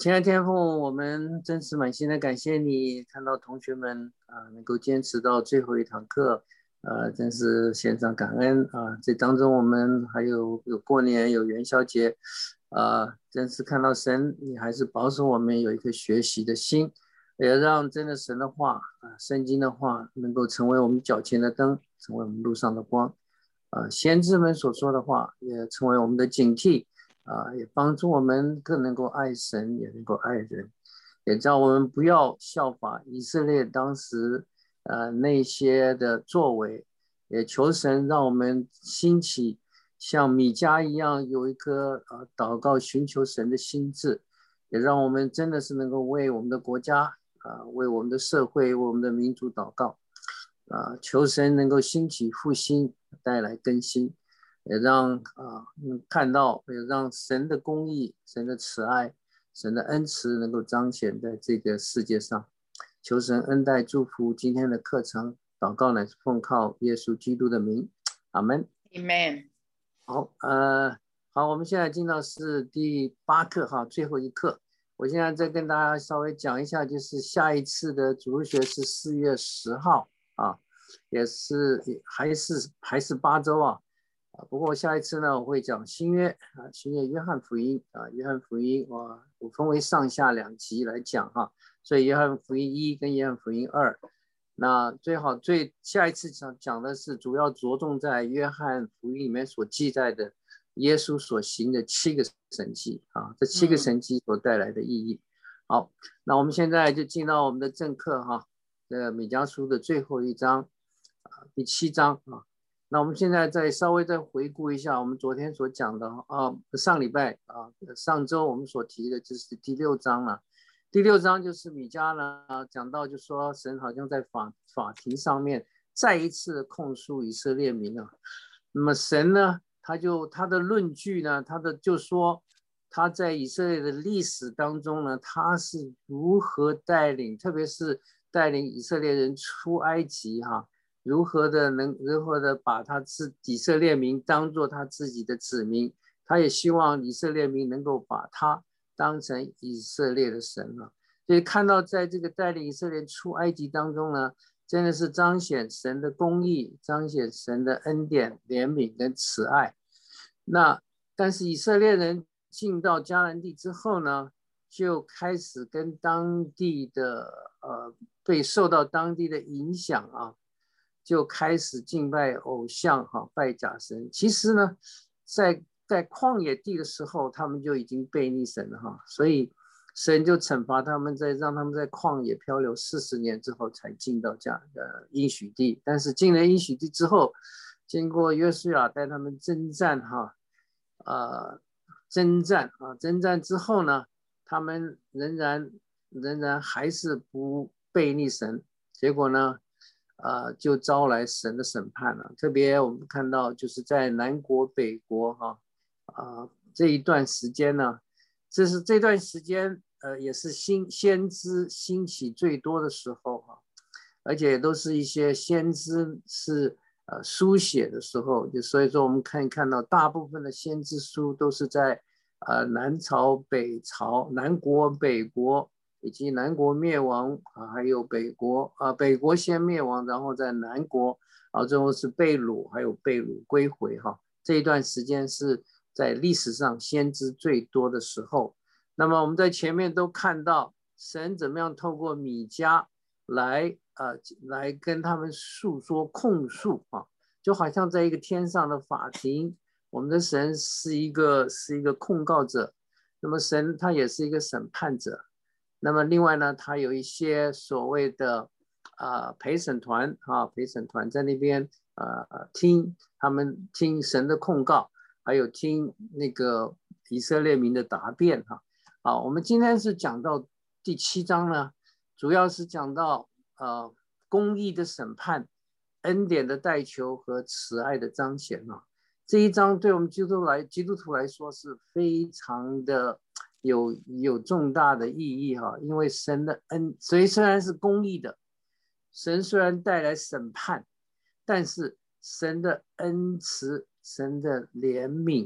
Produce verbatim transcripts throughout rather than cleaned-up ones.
亲爱的天父，我们真是满心的感谢你，看到同学们啊、呃能够坚持到最后一堂课，呃，真是献上感恩啊、这当中我们还有有过年，有元宵节，啊、真是看到神，你还是保守我们有一颗学习的心，也让真的神的话啊、圣经的话能够成为我们脚前的灯，成为我们路上的光。啊、先知们所说的话也成为我们的警惕。啊，也帮助我们更能够爱神，也能够爱人，也叫我们不要效法以色列当时呃那些的作为，也求神让我们兴起像米迦一样有一颗呃祷告寻求神的心智，也让我们真的是能够为我们的国家啊、呃为我们的社会、为我们的民族祷告啊、呃求神能够兴起复兴，带来更新。也让啊嗯看到，也让神的公义、神的慈爱、神的恩慈能够彰显在这个世界上。求神恩待祝福今天的课程，祷告乃是奉靠耶稣基督的名，阿门。 Amen. 好，呃，好，我们现在进到是第八课哈，最后一课。我现在再跟大家稍微讲一下，就是下一次的主日学是四月十号啊，也是还是还是八周啊。啊，不过下一次呢，我会讲新约啊，新约约翰福音啊，约翰福音我我分为上下两集来讲哈，所以约翰福音一跟约翰福音二，那最好最下一次讲讲的是主要着重在约翰福音里面所记载的耶稣所行的七个神迹啊，这七个神迹所带来的意义。好，那我们现在就进到我们的正课哈，这米迦书的最后一章啊，第七章啊。那我们现在再稍微再回顾一下我们昨天所讲的啊，上礼拜啊，上周我们所提的就是第六章了。第六章就是米迦呢讲到，就说神好像在法法庭上面再一次控诉以色列民啊。那么神呢，他就他的论据呢，他的就说他在以色列的历史当中呢，他是如何带领，特别是带领以色列人出埃及哈。如何的能如何的把他自以色列民当做他自己的子民，他也希望以色列民能够把他当成以色列的神了。所以看到在这个带领以色列出埃及当中呢，真的是彰显神的公义，彰显神的恩典、怜悯跟慈爱。那但是以色列人进到迦南地之后呢，就开始跟当地的呃被受到当地的影响啊。就开始敬拜偶像哈，拜假神。其实呢，在在旷野地的时候，他们就已经背逆神了哈，所以神就惩罚他们，在让他们在旷野漂流四十年之后才进到这样的应许地。但是进了应许地之后，经过约书亚带他们征战哈，呃，征战啊，征战之后呢，他们仍然仍然还是不背逆神，结果呢？呃，就招来神的审判了。特别我们看到，就是在南国、北国哈，啊、呃、这一段时间呢，这是这段时间，呃，也是新先知兴起最多的时候哈，而且都是一些先知是呃书写的时候，就所以说我们可以看到，大部分的先知书都是在呃南朝、北朝、南国、北国。以及南国灭亡啊，还有北国啊，北国先灭亡，然后在南国啊，最后是被掳，还有被掳归回哈。这一段时间是在历史上先知最多的时候。那么我们在前面都看到神怎么样透过米迦来呃来跟他们诉说控诉啊，就好像在一个天上的法庭，我们的神是一个是一个控告者，那么神他也是一个审判者。那么另外呢，他有一些所谓的呃陪审团啊，陪审团在那边呃听他们听神的控告，还有听那个以色列民的答辩哈。好，我们今天是讲到第七章呢，主要是讲到呃公义的审判、恩典的代求和慈爱的彰显啊。这一章对我们基督徒来基督徒来说是非常的。有有重大的意义哈，因为神的恩，所以虽然是公义的，神虽然带来审判，但是神的恩慈、神的怜悯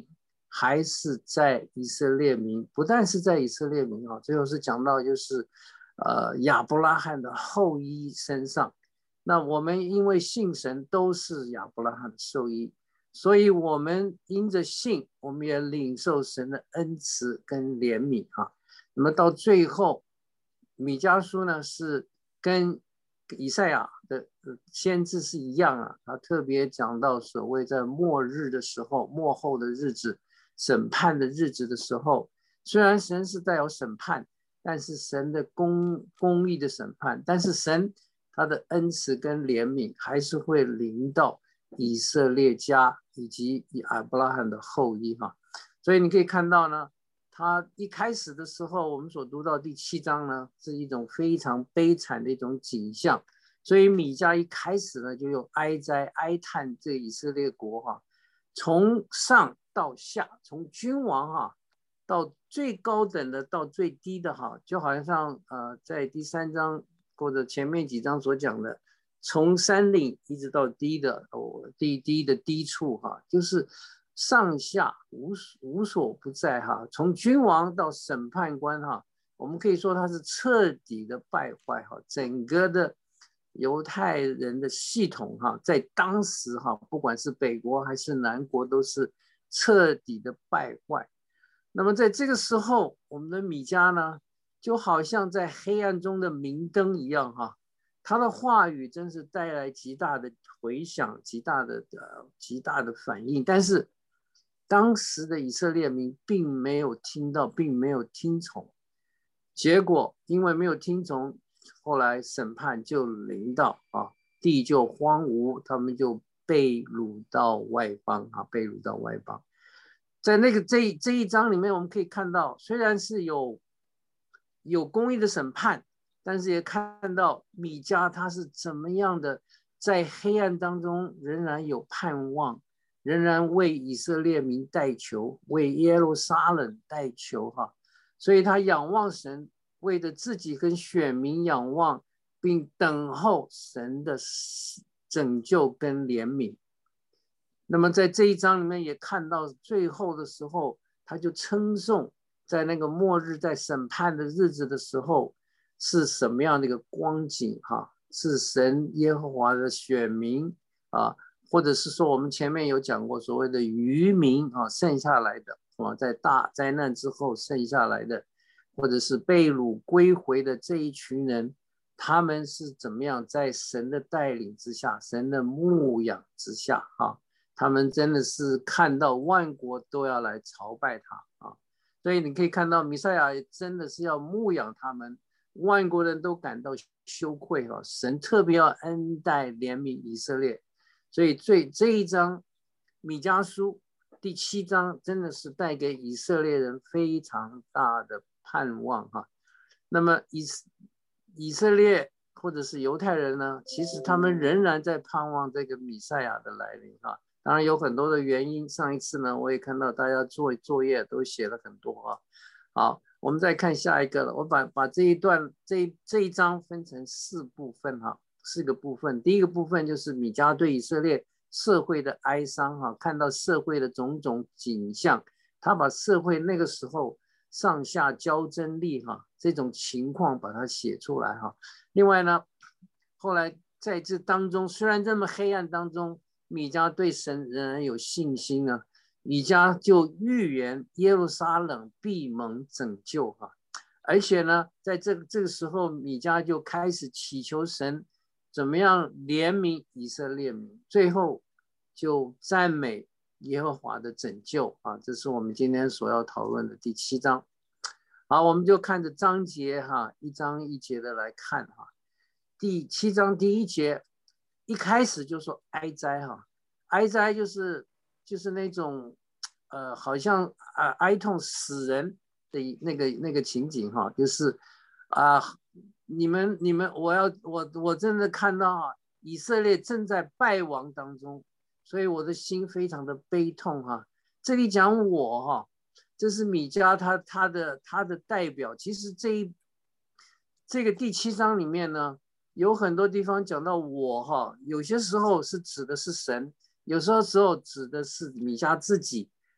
还是在以色列民，不但是在以色列民啊，最后是讲到就是呃亚伯拉罕的后裔身上。那我们因为信神都是亚伯拉罕的后裔，所以我们因着信，我们也领受神的恩慈跟怜悯啊。那么到最后，米迦书呢是跟以赛亚的先知是一样啊，他特别讲到所谓在末日的时候，末后的日子，审判的日子的时候，虽然神是带有审判，但是神的公公义的审判，但是神他的恩慈跟怜悯还是会临到以色列家以及亚伯拉罕的后裔哈。所以你可以看到呢，他一开始的时候，我们所读到第七章呢，是一种非常悲惨的一种景象。所以米迦一开始呢，就用哀哉哀叹这以色列国哈，从上到下，从君王哈到最高等的到最低的哈，就好像呃在第三章或者前面几章所讲的，从山顶一直到低的哦低低的低处哈，就是上下无无所不在哈，从君王到审判官哈，我们可以说他是彻底的败坏哈，整个的犹太人的系统哈，在当时哈，不管是北国还是南国，都是彻底的败坏。那么在这个时候，我们的米迦呢，就好像在黑暗中的明灯一样哈，他的话语真是带来极大的回响，极大的呃极大的反应。但是当时的以色列民并没有听到，并没有听从，结果因为没有听从，后来审判就临到啊，地就荒芜，他们就被掳到外邦啊，被掳到外邦。在那个这这一章里面，我们可以看到，虽然是有有公义的审判，但是也看到米迦他是怎么样的，在黑暗当中仍然有盼望，仍然为以色列民代求，为耶路撒冷代求哈。所以他仰望神，为着自己跟选民仰望，并等候神的拯救跟怜悯。那么在这一章里面也看到最后的时候，他就称颂在那个末日在审判的日子的时候是什么样的一个光景哈，是神耶和华的选民啊，或者是说我们前面有讲过所谓的余民啊，剩下来的啊，在大灾难之后剩下来的，或者是被掳归回的这一群人，他们是怎么样在神的带领之下，神的牧养之下哈，他们真的是看到万国都要来朝拜他啊，所以你可以看到弥赛亚真的是要牧养他们，万国人都感到羞愧啊，神特别要恩待怜悯以色列，所以最这一章米迦书第七章真的是带给以色列人非常大的盼望哈。那么以以色列或者是犹太人呢，其实他们仍然在盼望这个弥赛亚的来临哈。当然有很多的原因，上一次呢我也看到大家做作业都写了很多啊。好，我们再看下一个了，我把把这一段这这一章分成四部分哈，四个部分。第一个部分就是米迦对以色列社会的哀伤哈，看到社会的种种景象，他把社会那个时候上下交争力哈这种情况把它写出来哈。另外呢，后来在这当中，虽然这么黑暗当中，米迦对神仍然有信心呢，米迦就预言耶路撒冷必蒙拯救哈，而且呢，在这个这个时候，米迦就开始祈求神怎么样怜悯以色列民，最后就赞美耶和华的拯救啊，这是我们今天所要讨论的第七章。好，我们就看着章节哈，一章一节的来看哈。第七章第一节一开始就说哀哉哈，哀哉就是就是那种呃好像啊哀痛死人的那个那个情景哈，就是啊你们你们我要我我真的看到啊以色列正在败亡当中，所以我的心非常的悲痛哈。这里讲我哈，这是米迦他他的他的代表。其实这一这个第七章里面呢，有很多地方讲到我哈，有些时候是指的是神，有时候时候指的是米迦自己，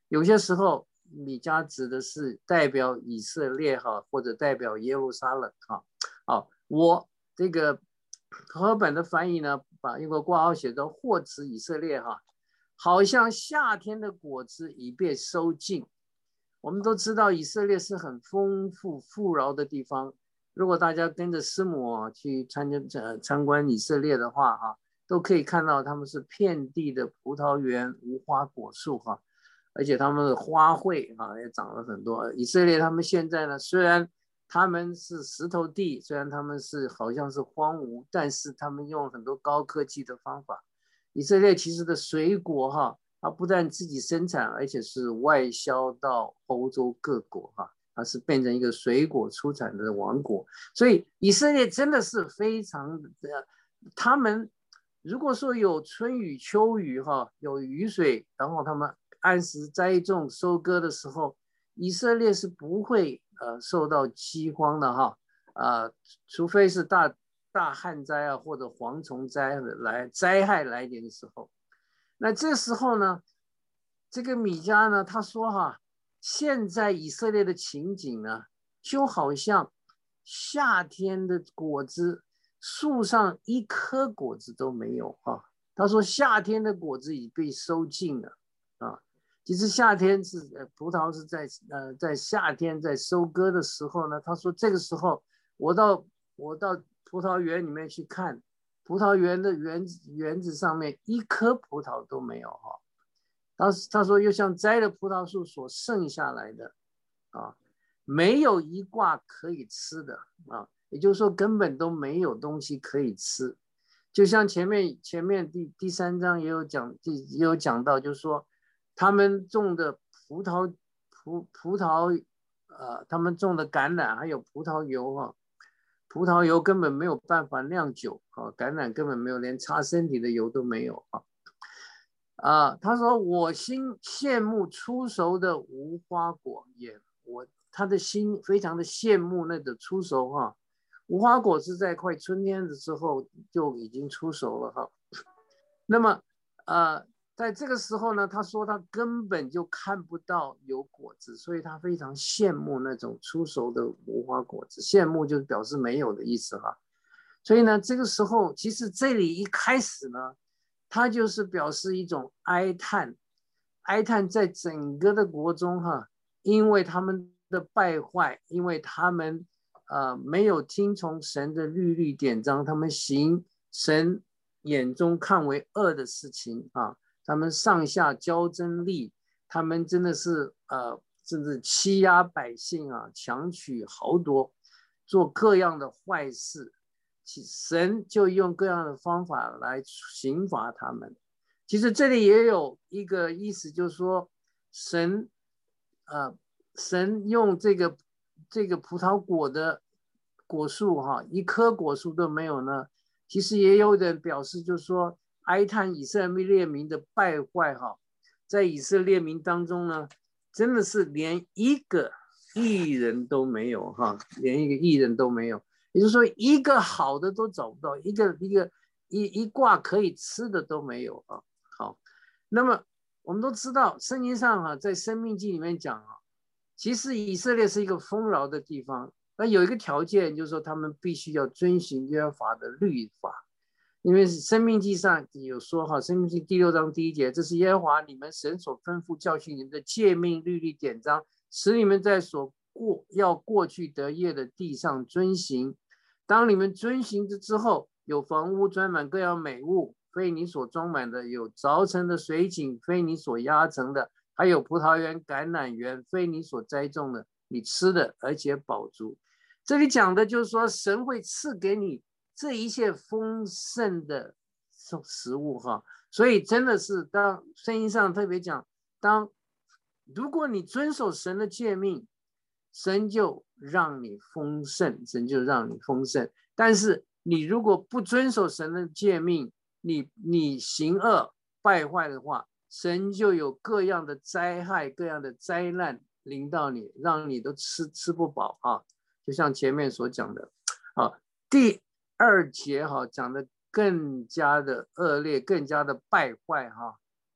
有些时候米迦指的是代表以色列哈，或者代表耶路撒冷哈。好，我这个和合本的翻译呢，把英国挂号写作或指以色列哈，好像夏天的果子已被收尽。我们都知道以色列是很丰富富饶的地方，如果大家跟着师母、啊、去参加呃参观以色列的话哈、啊，都可以看到他们是遍地的葡萄园、无花果树哈、啊，而且他们的花卉啊也长了很多。以色列他们现在呢，虽然他们是石头地，虽然他们是好像是荒芜，但是他们用很多高科技的方法。以色列其实的水果哈、啊，它不但自己生产，而且是外销到欧洲各国哈、啊，它是变成一个水果出产的王国。所以以色列真的是非常的，他们如果说有春雨秋雨哈，有雨水，然后他们按时栽种收割的时候，以色列是不会呃受到饥荒的哈，呃，除非是大大旱灾啊或者蝗虫灾来灾害来临的时候。那这时候呢，这个米迦呢，他说哈，现在以色列的情景呢，就好像夏天的果子，树上一颗果子都没有哈。他说夏天的果子已被收尽了啊。其实夏天是呃葡萄是在呃在夏天在收割的时候呢，他说这个时候我到我到葡萄园里面去看。葡萄园的园子园子上面一颗葡萄都没有哈，当时他说又像摘了葡萄树所剩下来的啊，没有一挂可以吃的啊，也就是说根本都没有东西可以吃。就像前面前面第第三章也有讲，也有讲到，就是说他们种的葡萄葡葡萄呃，他们种的橄榄还有葡萄油哈、啊。葡萄油根本没有办法酿酒啊，橄榄根本没有，连擦身体的油都没有啊。啊，他说我心羡慕出熟的无花果也，我他的心非常的羡慕那个出熟哈、啊。无花果是在快春天的时候就已经出熟了哈。那么呃，在这个时候呢，他说他根本就看不到有果子，所以他非常羡慕那种出熟的无花果子。羡慕就是表示没有的意思哈。所以呢，这个时候其实这里一开始呢，他就是表示一种哀叹，哀叹在整个的国中哈，因为他们的败坏，因为他们呃没有听从神的律例典章，他们行神眼中看为恶的事情啊，他们上下交争利，他们真的是呃，甚至欺压百姓啊，强取豪夺，做各样的坏事，神就用各样的方法来刑罚他们。其实这里也有一个意思，就是说神，呃，神用这个这个葡萄果的果树哈，一棵果树都没有呢。其实也有点表示，就是说哀叹以色列民的败坏哈，在以色列民当中呢，真的是连一个义人都没有哈，连一个义人都没有，也就是说一个好的都找不到，一个一个一一挂可以吃的都没有啊。好，那么我们都知道圣经上哈，在申命记里面讲啊，其实以色列是一个丰饶的地方。那有一个条件，就是说他们必须要遵循耶和华的律法，因为申命记上有说哈，申命记第六章第一节，这是耶和华你们神所吩咐教训你们的诫命律例典章，使你们在所过要过去得业的地上遵行。当你们遵行之后，有房屋装满各样美物，非你所装满的；有凿成的水井，非你所压成的；还有葡萄园、橄榄园，非你所栽种的，你吃的而且饱足。这里讲的就是说，神会赐给你这一切丰盛的食物哈。所以真的是，当圣经上特别讲，当如果你遵守神的诫命，神就让你丰盛，神就让你丰盛。但是你如果不遵守神的诫命，你你行恶败坏的话，神就有各样的灾害、各样的灾难临到你，让你都吃吃不饱啊。就像前面所讲的，啊，第二节哈讲的更加的恶劣，更加的败坏哈。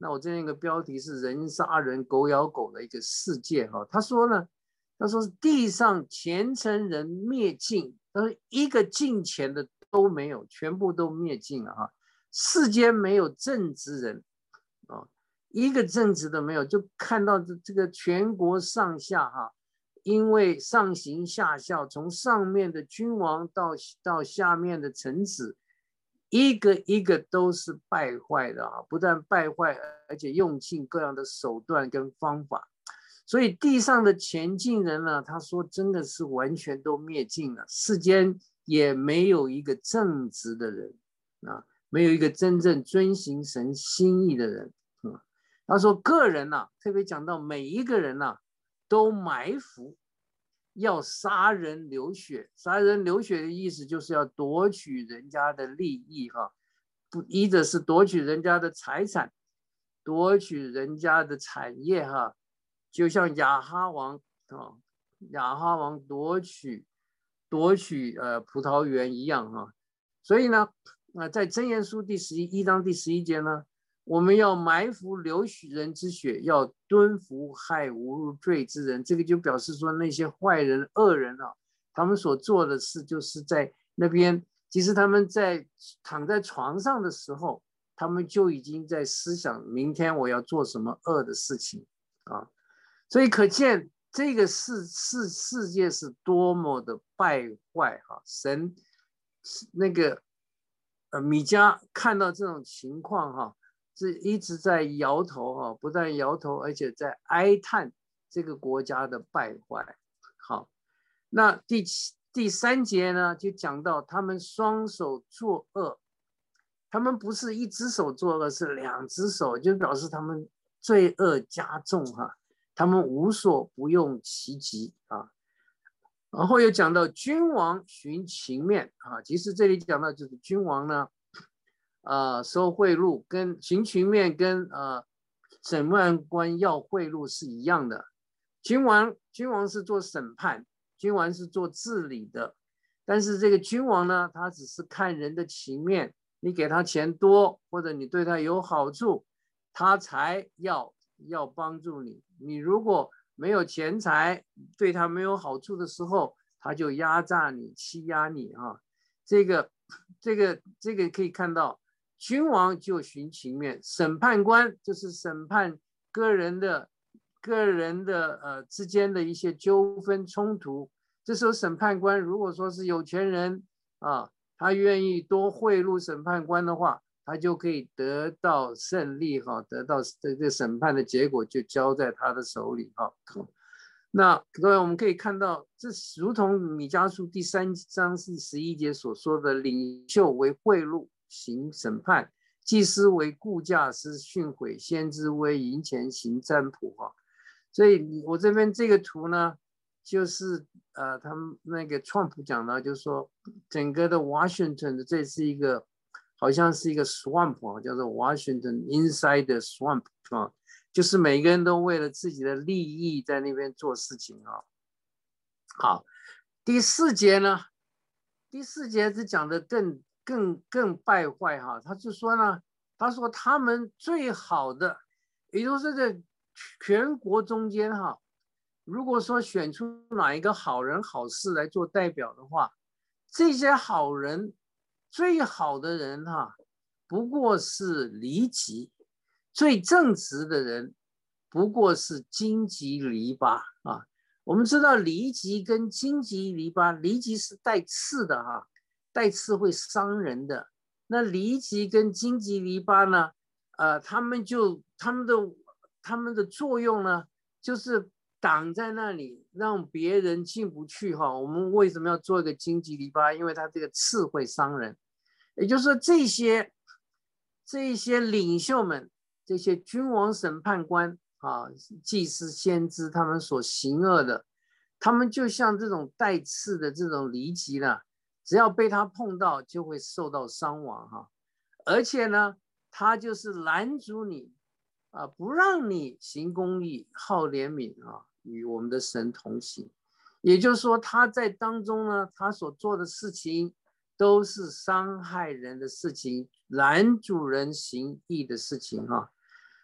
那我这边一个标题是人杀人狗咬狗的一个世界哈。他说呢，他说地上虔诚人灭尽，他说一个敬虔的都没有，全部都灭尽了哈。世间没有正直人啊，一个正直的没有，就看到这这个全国上下哈，因为上行下效，从上面的君王到到下面的臣子。一个一个都是败坏的啊，不但败坏，而且用尽各样的手段跟方法，所以地上的前进人呢，他说真的是完全都灭尽了，世间也没有一个正直的人啊，没有一个真正遵行神心意的人啊。他说个人呐、啊，特别讲到每一个人呐、啊，都埋伏。要杀人流血，杀人流血的意思就是要夺取人家的利益哈，不，一者是夺取人家的财产，夺取人家的产业哈，就像亚哈王啊，亚哈王夺取夺取呃葡萄园一样哈，所以呢，啊，在箴言书第十一章第十一节呢。我们要埋伏流人之血，要蹲伏害无罪之人。这个就表示说，那些坏人、恶人啊，他们所做的事，就是在那边，其实他们在躺在床上的时候，他们就已经在思想明天我要做什么恶的事情啊。所以可见这个世世世界是多么的败坏啊！神那个呃米迦看到这种情况哈、啊。是一直在摇头哈，不但摇头，而且在哀叹这个国家的败坏。好，那第七第三节呢，就讲到他们双手作恶，他们不是一只手作恶，是两只手，就表示他们罪恶加重哈，他们无所不用其极啊。然后又讲到君王寻情面啊，其实这里讲到就是君王呢。呃，收贿赂跟行情面跟呃审判官要贿赂是一样的。君王君王是做审判，君王是做治理的，但是这个君王呢，他只是看人的情面，你给他钱多或者你对他有好处，他才要要帮助你。你如果没有钱财，对他没有好处的时候，他就压榨你、欺压你哈、啊。这个这个这个可以看到。君王就寻情面，审判官就是审判个人的、个人的呃之间的一些纠纷冲突。这时候审判官如果说是有钱人啊，他愿意多贿赂审判官的话，他就可以得到胜利哈，得到这个审判的结果就交在他的手里哈。那各位我们可以看到，这如同米迦书第三章第十一节所说的，领袖为贿赂。行审判，祭司为雇价师训诲，先知为银钱行占卜哈。所以我这边这个图呢，就是呃，他们那个川普讲的，就是说整个的 Washington 的这是一个好像是一个 swamp 啊，叫做 Washington inside the swamp 啊，就是每个人都为了自己的利益在那边做事情啊。好，第四节呢，第四节是讲的更。更更败坏哈，他就说呢，他说他们最好的，也就是在全国中间哈，如果说选出哪一个好人好事来做代表的话，这些好人最好的人哈，不过是离级，最正直的人不过是荆棘篱笆啊。我们知道离级跟荆棘篱笆，离级是带刺的哈。带刺会伤人的，那离级跟荆棘篱笆呢？呃，他们就他们的他们的作用呢，就是挡在那里，让别人进不去哈。我们为什么要做一个荆棘篱笆？因为它这个刺会伤人。也就是说，这些这些领袖们，这些君王、审判官啊、祭司、先知，他们所行恶的，他们就像这种带刺的这种离级呢。只要被他碰到，就会受到伤亡哈，而且呢，他就是拦阻你啊，不让你行公义、好怜悯啊，与我们的神同行。也就是说，他在当中呢，他所做的事情都是伤害人的事情，拦阻人行义的事情哈。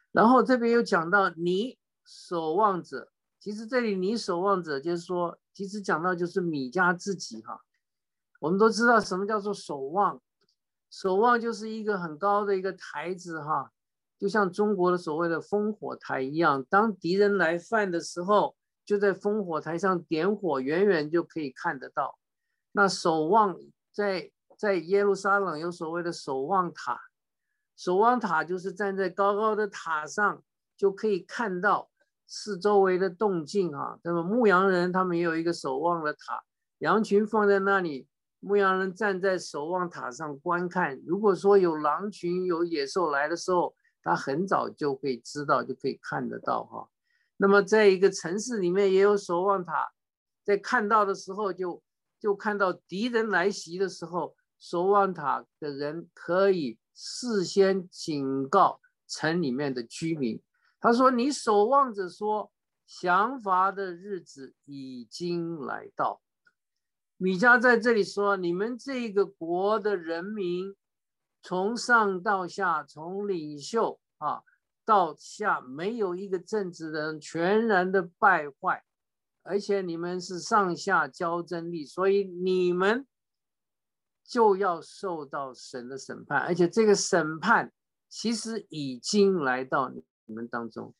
然后这边又讲到你守望者，其实这里你守望者就是说，其实讲到就是米迦自己哈。我们都知道什么叫做守望，守望就是一个很高的一个台子哈，就像中国的所谓的烽火台一样，当敌人来犯的时候，就在烽火台上点火，远远就可以看得到。那守望在在耶路撒冷有所谓的守望塔，守望塔就是站在高高的塔上，就可以看到四周围的动静啊。那么牧羊人他们也有一个守望的塔，羊群放在那里，牧羊人站在守望塔上观看。如果说有狼群有野兽来的时候，他很早就可以知道，就可以看得到哈。那么在一个城市里面也有守望塔，在看到的时候就就看到敌人来袭的时候，守望塔的人可以事先警告城里面的居民。他说：“你守望着说，降罚的日子已经来到。”米迦在这里说：“你们这个国的人民，从上到下，从领袖啊到下，没有一个正直的人，全然的败坏，而且你们是上下交争力，所以你们就要受到神的审判，而且这个审判其实已经来到你们当中。”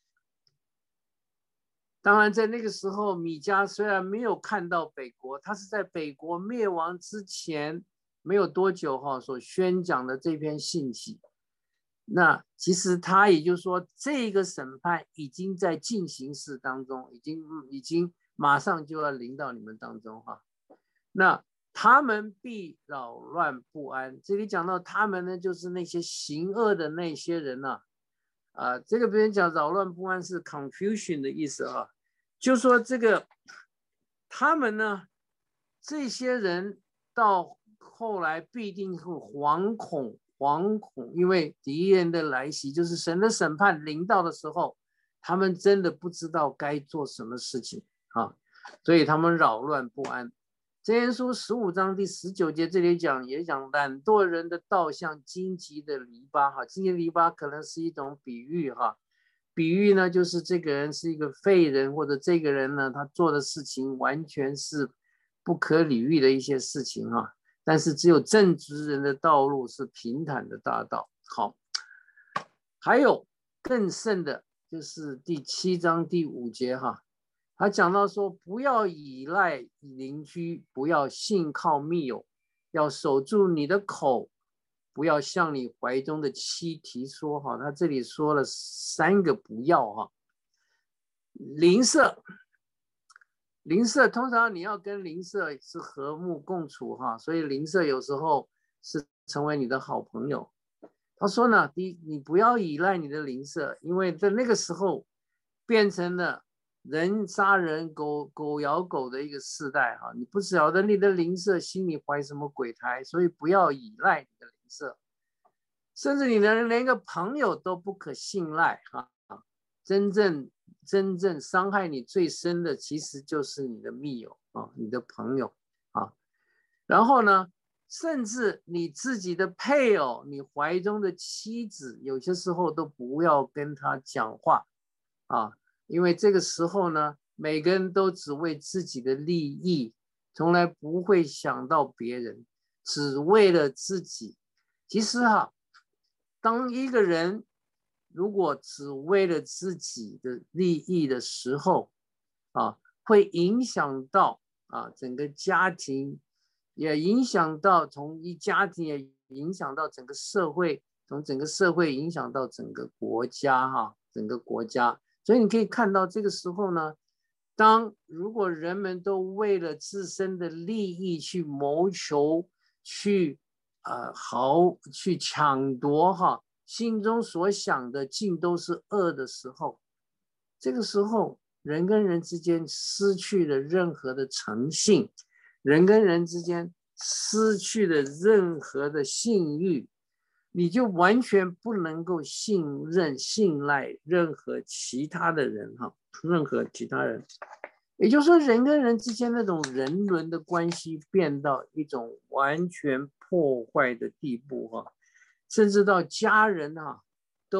当然在那个时候，米迦虽然没有看到北国，他是在北国灭亡之前没有多久哈所宣讲的这篇信息。那其实他也就是说，这个审判已经在进行式当中，已经已经马上就要临到你们当中哈。那他们必扰乱不安，这里讲到他们呢，就是那些行恶的那些人呐、啊，呃，这个别人讲扰乱不安是 confusion 的意思啊，就说这个他们呢，这些人到后来必定会惶恐，惶恐，因为敌人的来袭，就是神的审判临到的时候，他们真的不知道该做什么事情啊，所以他们扰乱不安。箴言书十五章第十九节这里讲，也讲懒惰人的道像荆棘的篱笆哈，荆棘篱笆可能是一种比喻哈，比喻呢就是这个人是一个废人，或者这个人呢他做的事情完全是不可理喻的一些事情哈，但是只有正直人的道路是平坦的大道。好，还有更甚的就是第七章第五节哈。他讲到说，不要依赖邻居，不要信靠密友，要守住你的口，不要向你怀中的妻提说哈。他这里说了三个不要哈。邻舍，邻舍通常你要跟邻舍是和睦共处哈，所以邻舍有时候是成为你的好朋友。他说呢，第一，你不要依赖你的邻舍，因为在那个时候变成了人杀人狗狗咬狗的一个世代哈，你不晓得你的邻舍心里怀什么鬼胎，所以不要依赖你的邻舍，甚至你的连个朋友都不可信赖哈。真正真正伤害你最深的其实就是你的密友啊，你的朋友啊。然后呢，甚至你自己的配偶，你怀中的妻子，有些时候都不要跟他讲话啊。因为这个时候呢，每个人都只为自己的利益，从来不会想到别人，只为了自己。其实哈，当一个人如果只为了自己的利益的时候，啊，会影响到啊整个家庭，也影响到从一家庭也影响到整个社会，从整个社会影响到整个国家哈，整个国家。所以你可以看到这个时候呢，当如果人们都为了自身的利益去谋求，去呃豪去抢夺哈，心中所想的尽都是恶的时候，这个时候人跟人之间失去了任何的诚信，人跟人之间失去了任何的信誉，你就完全不能够信任、信赖任何其他的人哈，任何其他人。也就是说，人跟人之间那种人伦的关系变到一种完全破坏的地步哈，甚至到家人哈都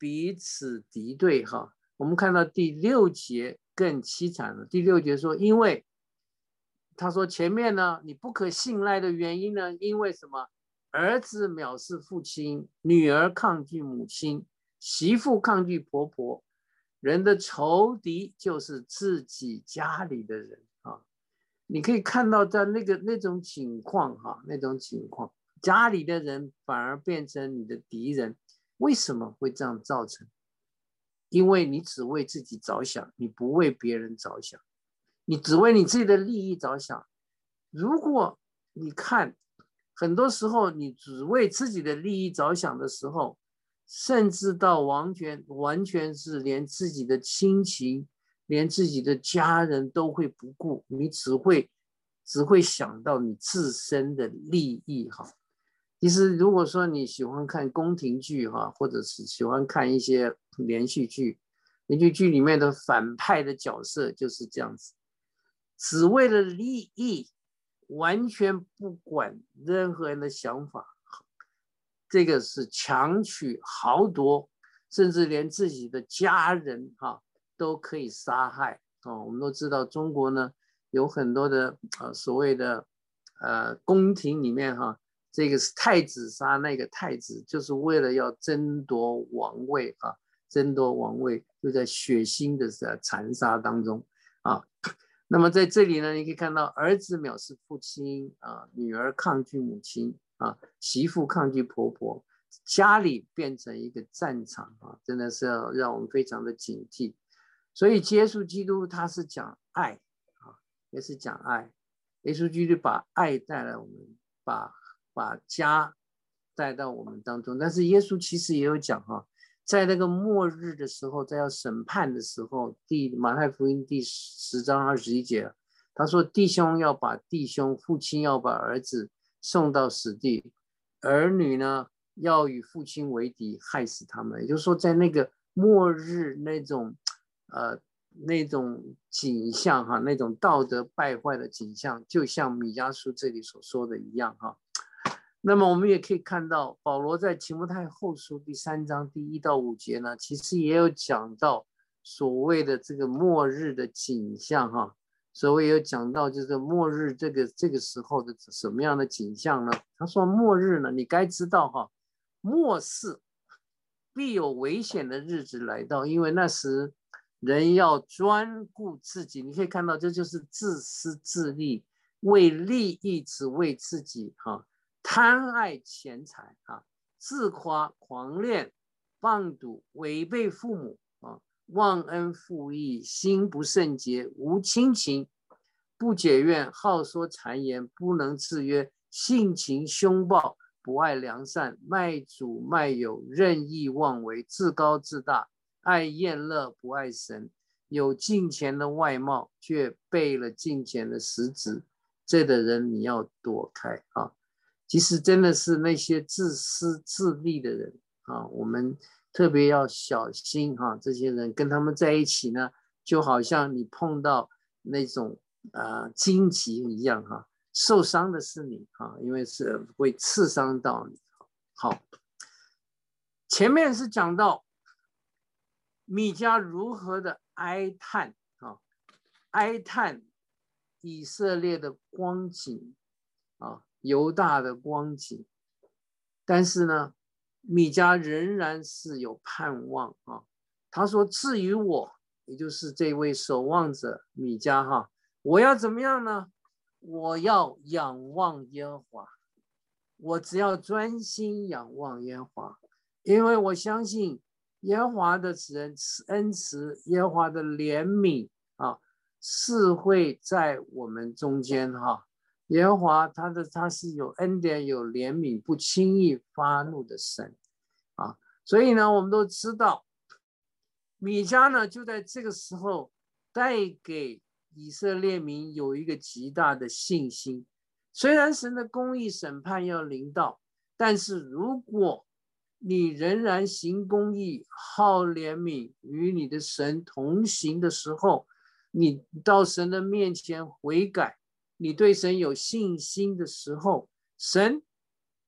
彼此敌对哈。我们看到第六节更凄惨了。第六节说，因为他说前面呢，你不可信赖的原因呢，因为什么？儿子藐视父亲，女儿抗拒母亲，媳妇抗拒婆婆。人的仇敌就是自己家里的人啊！你可以看到在那个那种情况哈，那种情况，家里的人反而变成你的敌人。为什么会这样造成？因为你只为自己着想，你不为别人着想，你只为你自己的利益着想。如果你看，很多时候你只为自己的利益着想的时候，甚至到完全完全是连自己的亲情，连自己的家人都会不顾，你只会只会想到你自身的利益哈。其实如果说你喜欢看宫廷剧哈，或者是喜欢看一些连续剧，连续剧里面的反派的角色就是这样子，只为了利益，完全不管任何人的想法。这个是强取豪夺，甚至连自己的家人哈都可以杀害啊！我们都知道中国呢有很多的呃所谓的呃宫廷里面哈，这个是太子杀那个太子，就是为了要争夺王位啊，争夺王位就在血腥的残杀当中啊。那么在这里呢，你可以看到儿子藐视父亲啊，女儿抗拒母亲。啊，媳妇抗拒婆婆，家里变成一个战场啊，真的是要让我们非常的警惕。所以耶稣基督他是讲爱啊，也是讲爱。耶稣基督把爱带来我们，把把家带到我们当中。但是耶稣其实也有讲哈，在那个末日的时候，在要审判的时候，第马太福音第十章二十一节，他说弟兄要把弟兄，父亲要把儿子送到死地，儿女呢要与父亲为敌，害死他们。也就是说，在那个末日那种呃那种景象哈，那种道德败坏的景象，就像米迦书这里所说的一样哈。那么我们也可以看到，保罗在提摩太后书第三章第一到五节呢，其实也有讲到所谓的这个末日的景象哈。所谓有讲到就是末日这个这个时候的什么样的景象呢？他说末日呢，你该知道哈，末世必有危险的日子来到，因为那时人要专顾自己。你可以看到，这就是自私自利，为利益只为自己哈，贪爱钱财啊，自夸狂恋，放赌，违背父母啊。忘恩负义，心不圣洁，无亲情，不解怨，好说谗言，不能制约，性情凶暴，不爱良善，卖主卖友，任意妄为，自高自大，爱厌乐，不爱神，有敬虔的外貌，却背了敬虔的实质，这的人你要躲开啊！其实真的是那些自私自利的人啊，我们特别要小心哈、啊，这些人跟他们在一起呢，就好像你碰到那种呃荆棘一样哈、啊，受伤的是你哈、啊，因为是会刺伤到你。好，前面是讲到米迦如何的哀叹啊，哀叹以色列的光景啊，犹大的光景，但是呢，米迦仍然是有盼望啊。他说：“至于我，也就是这位守望者米迦哈，我要怎么样呢？我要仰望耶和华，我只要专心仰望耶和华，因为我相信耶和华的恩慈，耶和华的怜悯啊，是会在我们中间哈。耶和华他的他是有恩典有怜悯，不轻易发怒的神啊。所以呢，我们都知道，米迦呢就在这个时候带给以色列民有一个极大的信心。虽然神的公义审判要临到，但是如果你仍然行公义、好怜悯，与你的神同行的时候，你到神的面前悔改，你对神有信心的时候，神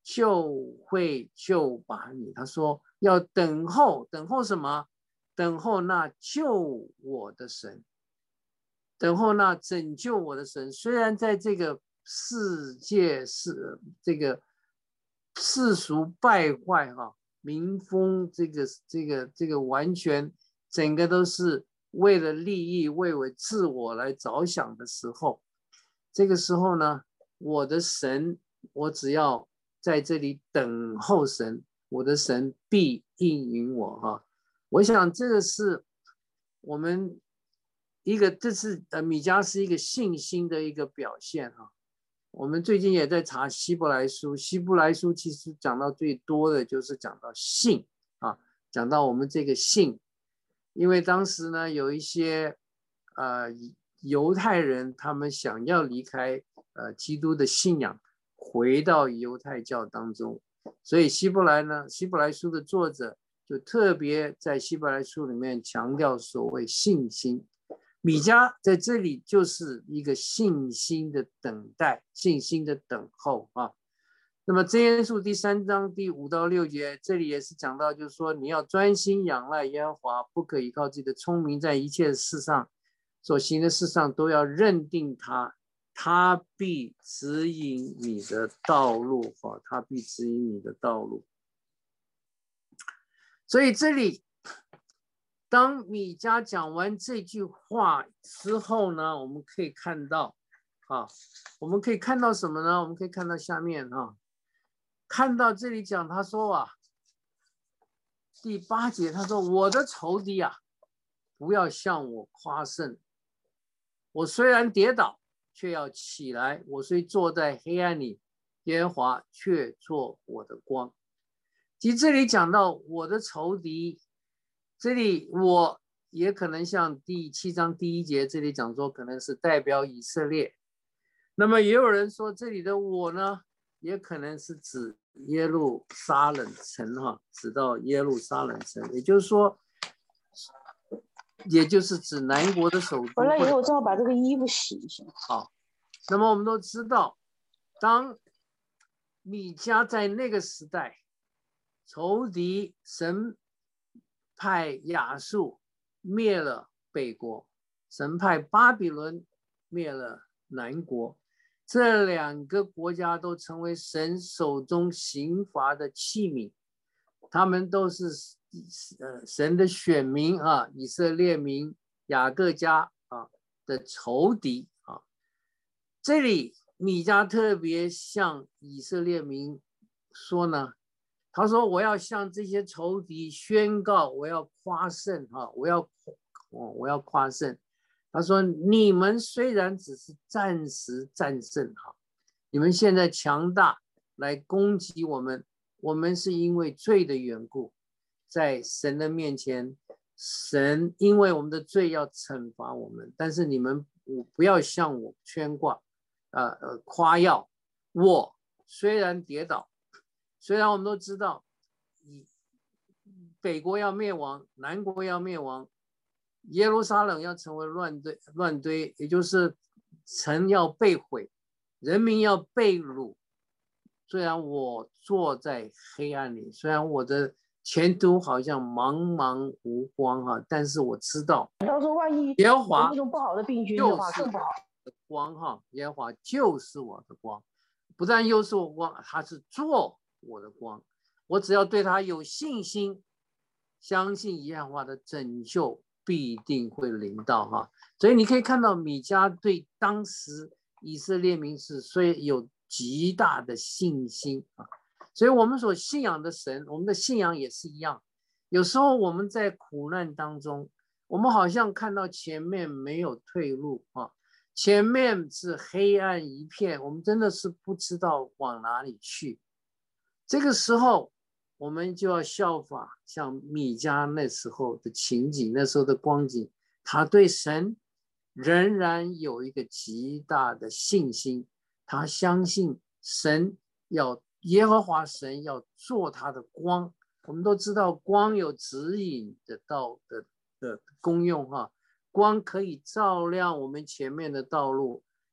就会救拔你。他说要等候，等候什么？等候那救我的神，等候那拯救我的神。虽然在这个世界是这个世俗败坏哈，民风这个这个这个完全整个都是为了利益、为为自我来着想的时候，这个时候呢，我的神，我只要在这里等候神，我的神必应允我哈。我想这个是我们一个，这是呃米迦是一个信心的一个表现哈。我们最近也在查希伯来书，希伯来书其实讲到最多的就是讲到信啊，讲到我们这个信，因为当时呢有一些呃犹太人，他们想要离开呃基督的信仰，回到犹太教当中，所以希伯来呢，希伯来书的作者就特别在希伯来书里面强调所谓信心。米迦在这里就是一个信心的等待，信心的等候啊。那么箴言书第三章第五到六节，这里也是讲到，就是说你要专心仰赖耶和华，不可依靠自己的聪明，在一切事上所行的事上都要认定他，他必指引你的道路啊，他必指引你的道路。所以这里当米迦讲完这句话之后呢，我们可以看到啊，我们可以看到什么呢？我们可以看到下面啊，看到这里讲，他说啊，第八节他说，我的仇敌啊，不要向我夸胜，我虽然跌倒，却要起来；我虽坐在黑暗里，耶和华却做我的光。其实这里讲到我的仇敌，这里我也可能像第七章第一节这里讲说，可能是代表以色列。那么也有人说，这里的我呢，也可能是指耶路撒冷城哈，指到耶路撒冷城，也就是说，也就是指南国的首都。 回来以后，我正好把这个衣服洗一下。 好，那么我们都知道，当米迦在那个时代，仇敌神派亚述灭了北国，神派巴比伦灭了南国，这两个国家都成为神手中刑罚的器皿，他们都是呃神的选民啊，以色列民雅各家啊的仇敌啊。这里米迦特别向以色列民说呢，他说我要向这些仇敌宣告，我要夸胜哈，我要我要夸胜。他说你们虽然只是暂时战胜哈，你们现在强大来攻击我们，我们是因为罪的缘故，在神的面前，神因为我们的罪要惩罚我们，但是你们不要向我牵挂，呃呃夸耀。我虽然跌倒，虽然我们都知道，北国要灭亡，南国要灭亡，耶路撒冷要成为乱堆，乱堆，也就是城要被毁，人民要被掳。虽然我坐在黑暗里，虽然我的前途好像茫茫无光哈，但是我知道， 到时候万一耶和华那种不好的病菌的话，更不好。 光哈，耶和华就是我的光，不但又是我光，他是做我的光。我只要对他有信心，相信耶和华的拯救必定会临到哈。所以你可以看到米迦对当时以色列民是虽有极大的信心啊。所以我们所信仰的神，我们的信仰也是一样。有时候我们在苦难当中，我们好像看到前面没有退路啊，前面是黑暗一片，我们真的是不知道往哪里去。这个时候我们就要效法像米迦那时候的情景，那时候的光景，他对神仍然有一个极大的信心，他相信神要耶和华神要做他的光。我们都知道光有指引的道的的功用哈，光可以照亮我们前面的道路，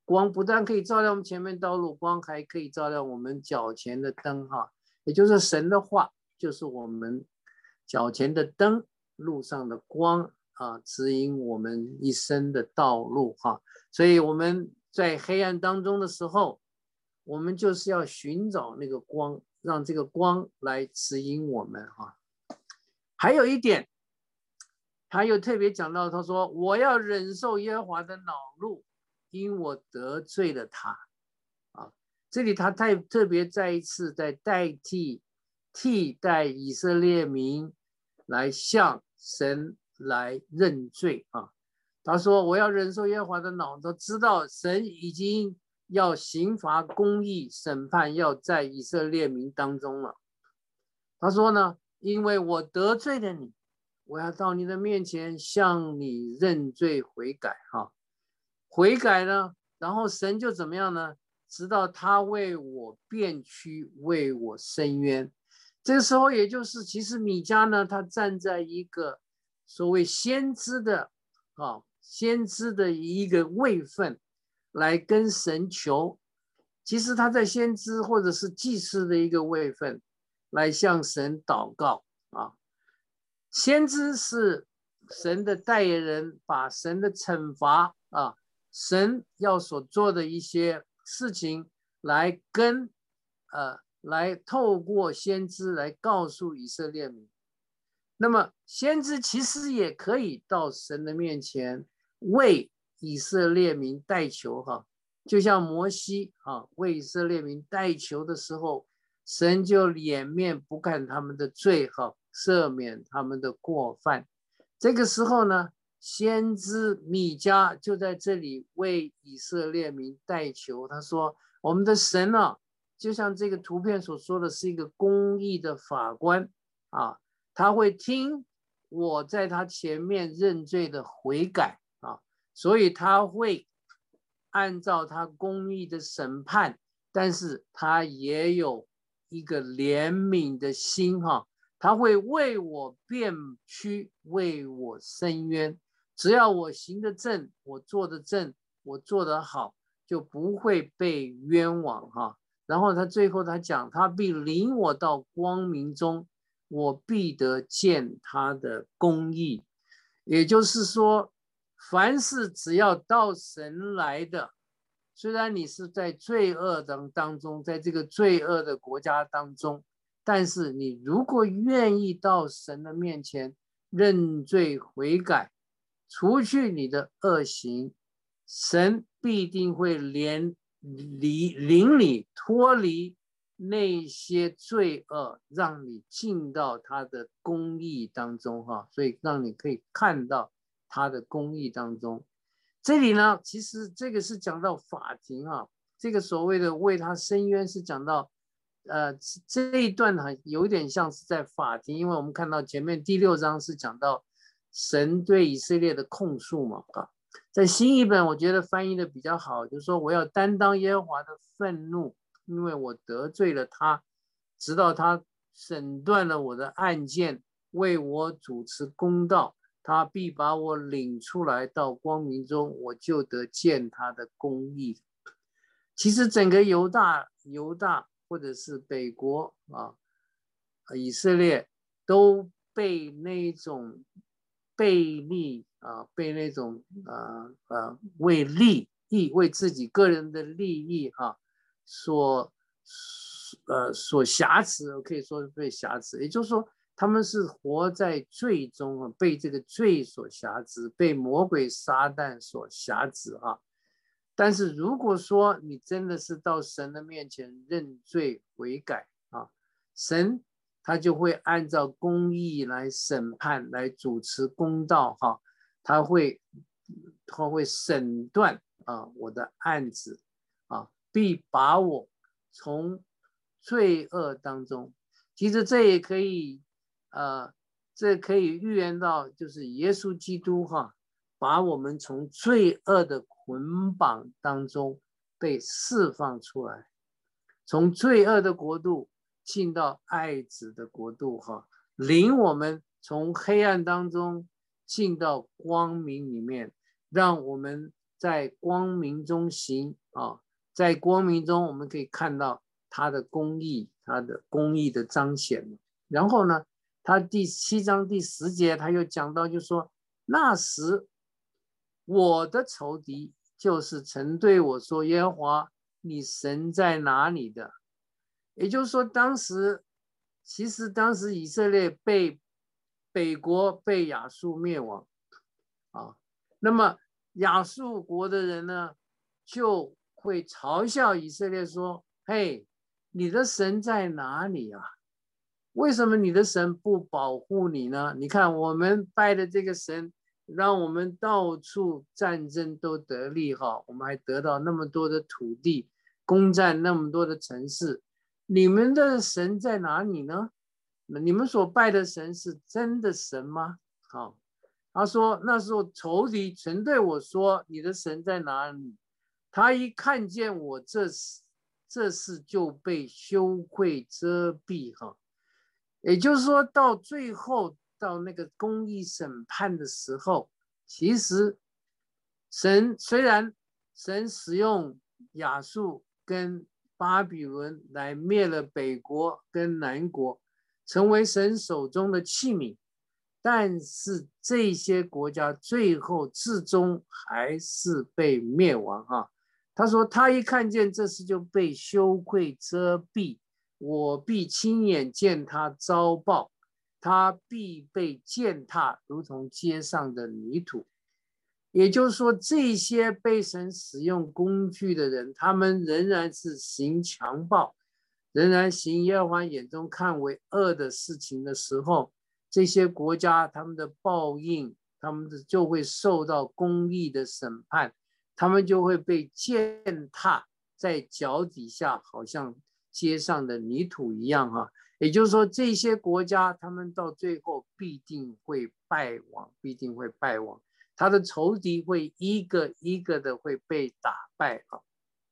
光不但可以照亮我们前面道路，光还可以照亮我们脚前的灯哈。也就是神的话，就是我们脚前的灯，路上的光啊，指引我们一生的道路哈。所以我们在黑暗当中的时候，我们就是要寻找那个光，让这个光来指引我们哈。还有一点，他又特别讲到，他说我要忍受耶和华的恼怒，因我得罪了他啊。这里他太特别再一次在代替替代以色列民来向神来认罪啊。他说我要忍受耶和华的恼怒，他知道神已经要刑罚公义审判要在以色列民当中了。他说呢，因为我得罪了你，我要到你的面前向你认罪悔改哈。悔改呢，然后神就怎么样呢？直到他为我辩屈，为我伸冤。这个时候也就是其实米迦呢，他站在一个所谓先知的啊先知的一个位分来跟神求，其实他在先知或者是祭司的一个位分来向神祷告啊。先知是神的代言人，把神的惩罚啊，神要所做的一些事情来跟呃来透过先知来告诉以色列民。那么先知其实也可以到神的面前为以色列民代求哈，就像摩西啊为以色列民代求的时候，神就掩面不看他们的罪哈，赦免他们的过犯。这个时候呢，先知米迦就在这里为以色列民代求。他说我们的神啊，就像这个图片所说的，是一个公义的法官啊，他会听我在他前面认罪的悔改啊，所以他会按照他公义的审判，但是他也有一个怜悯的心哈，他会为我辩屈，为我伸冤。只要我行得正，我做得正，我做得好，就不会被冤枉哈。然后他最后他讲，他必领我到光明中，我必得见他的公义。也就是说，凡是只要到神来的，虽然你是在罪恶当当中，在这个罪恶的国家当中，但是你如果愿意到神的面前认罪悔改，除去你的恶行，神必定会连离领你脱离那些罪恶，让你进到他的公义当中哈，所以让你可以看到他的公义当中。这里呢，其实这个是讲到法庭啊，这个所谓的为他伸冤是讲到，呃，这一段呢有点像是在法庭，因为我们看到前面第六章是讲到神对以色列的控诉嘛啊，在新译本我觉得翻译的比较好，就是说我要担当耶和华的愤怒，因为我得罪了他，直到他审断了我的案件，为我主持公道。他必把我领出来到光明中，我就得见他的公义。其实整个犹大、犹大或者是北国啊，以色列都被那种背逆啊，被那种呃呃为利益、为自己个人的利益哈、啊、所呃所瑕疵，可以说是被瑕疵，也就是说。他们是活在罪中啊，被这个罪所辖制，被魔鬼撒旦所辖制啊。但是如果说你真的是到神的面前认罪悔改啊，神他就会按照公义来审判，来主持公道哈、啊，他会他会审断啊我的案子啊，必把我从罪恶当中。其实这也可以。呃，这可以预言到，就是耶稣基督哈，把我们从罪恶的捆绑当中被释放出来，从罪恶的国度进到爱子的国度哈，领我们从黑暗当中进到光明里面，让我们在光明中行啊，在光明中我们可以看到他的公义，他的公义的彰显。然后呢，他第七章第十节他又讲到，就说那时我的仇敌就是曾对我说，耶和华你神在哪里的。也就是说，当时其实当时以色列被北国被亚述灭亡啊，那么亚述国的人呢就会嘲笑以色列说，嘿，你的神在哪里啊？为什么你的神不保护你呢？你看我们拜的这个神让我们到处战争都得利哈，我们还得到那么多的土地，攻占那么多的城市，你们的神在哪里呢？你们所拜的神是真的神吗？好，他说那时候仇敌曾对我说，你的神在哪里？他一看见我这事这事就被羞愧遮蔽哈。也就是说，到最后到那个公义审判的时候，其实神虽然神使用亚述跟巴比伦来灭了北国跟南国，成为神手中的器皿，但是这些国家最后至终还是被灭亡哈。他说他一看见这事就被羞愧遮蔽，我必亲眼见他遭报，他必被践踏，如同街上的泥土。也就是说，这些被神使用工具的人，他们仍然是行强暴，仍然行耶和华眼中看为恶的事情的时候，这些国家他们的报应，他们的就会受到公义的审判，他们就会被践踏在脚底下，好像街上的泥土一样哈。也就是说，这些国家他们到最后必定会败亡，必定会败亡。他的仇敌会一个一个的会被打败啊。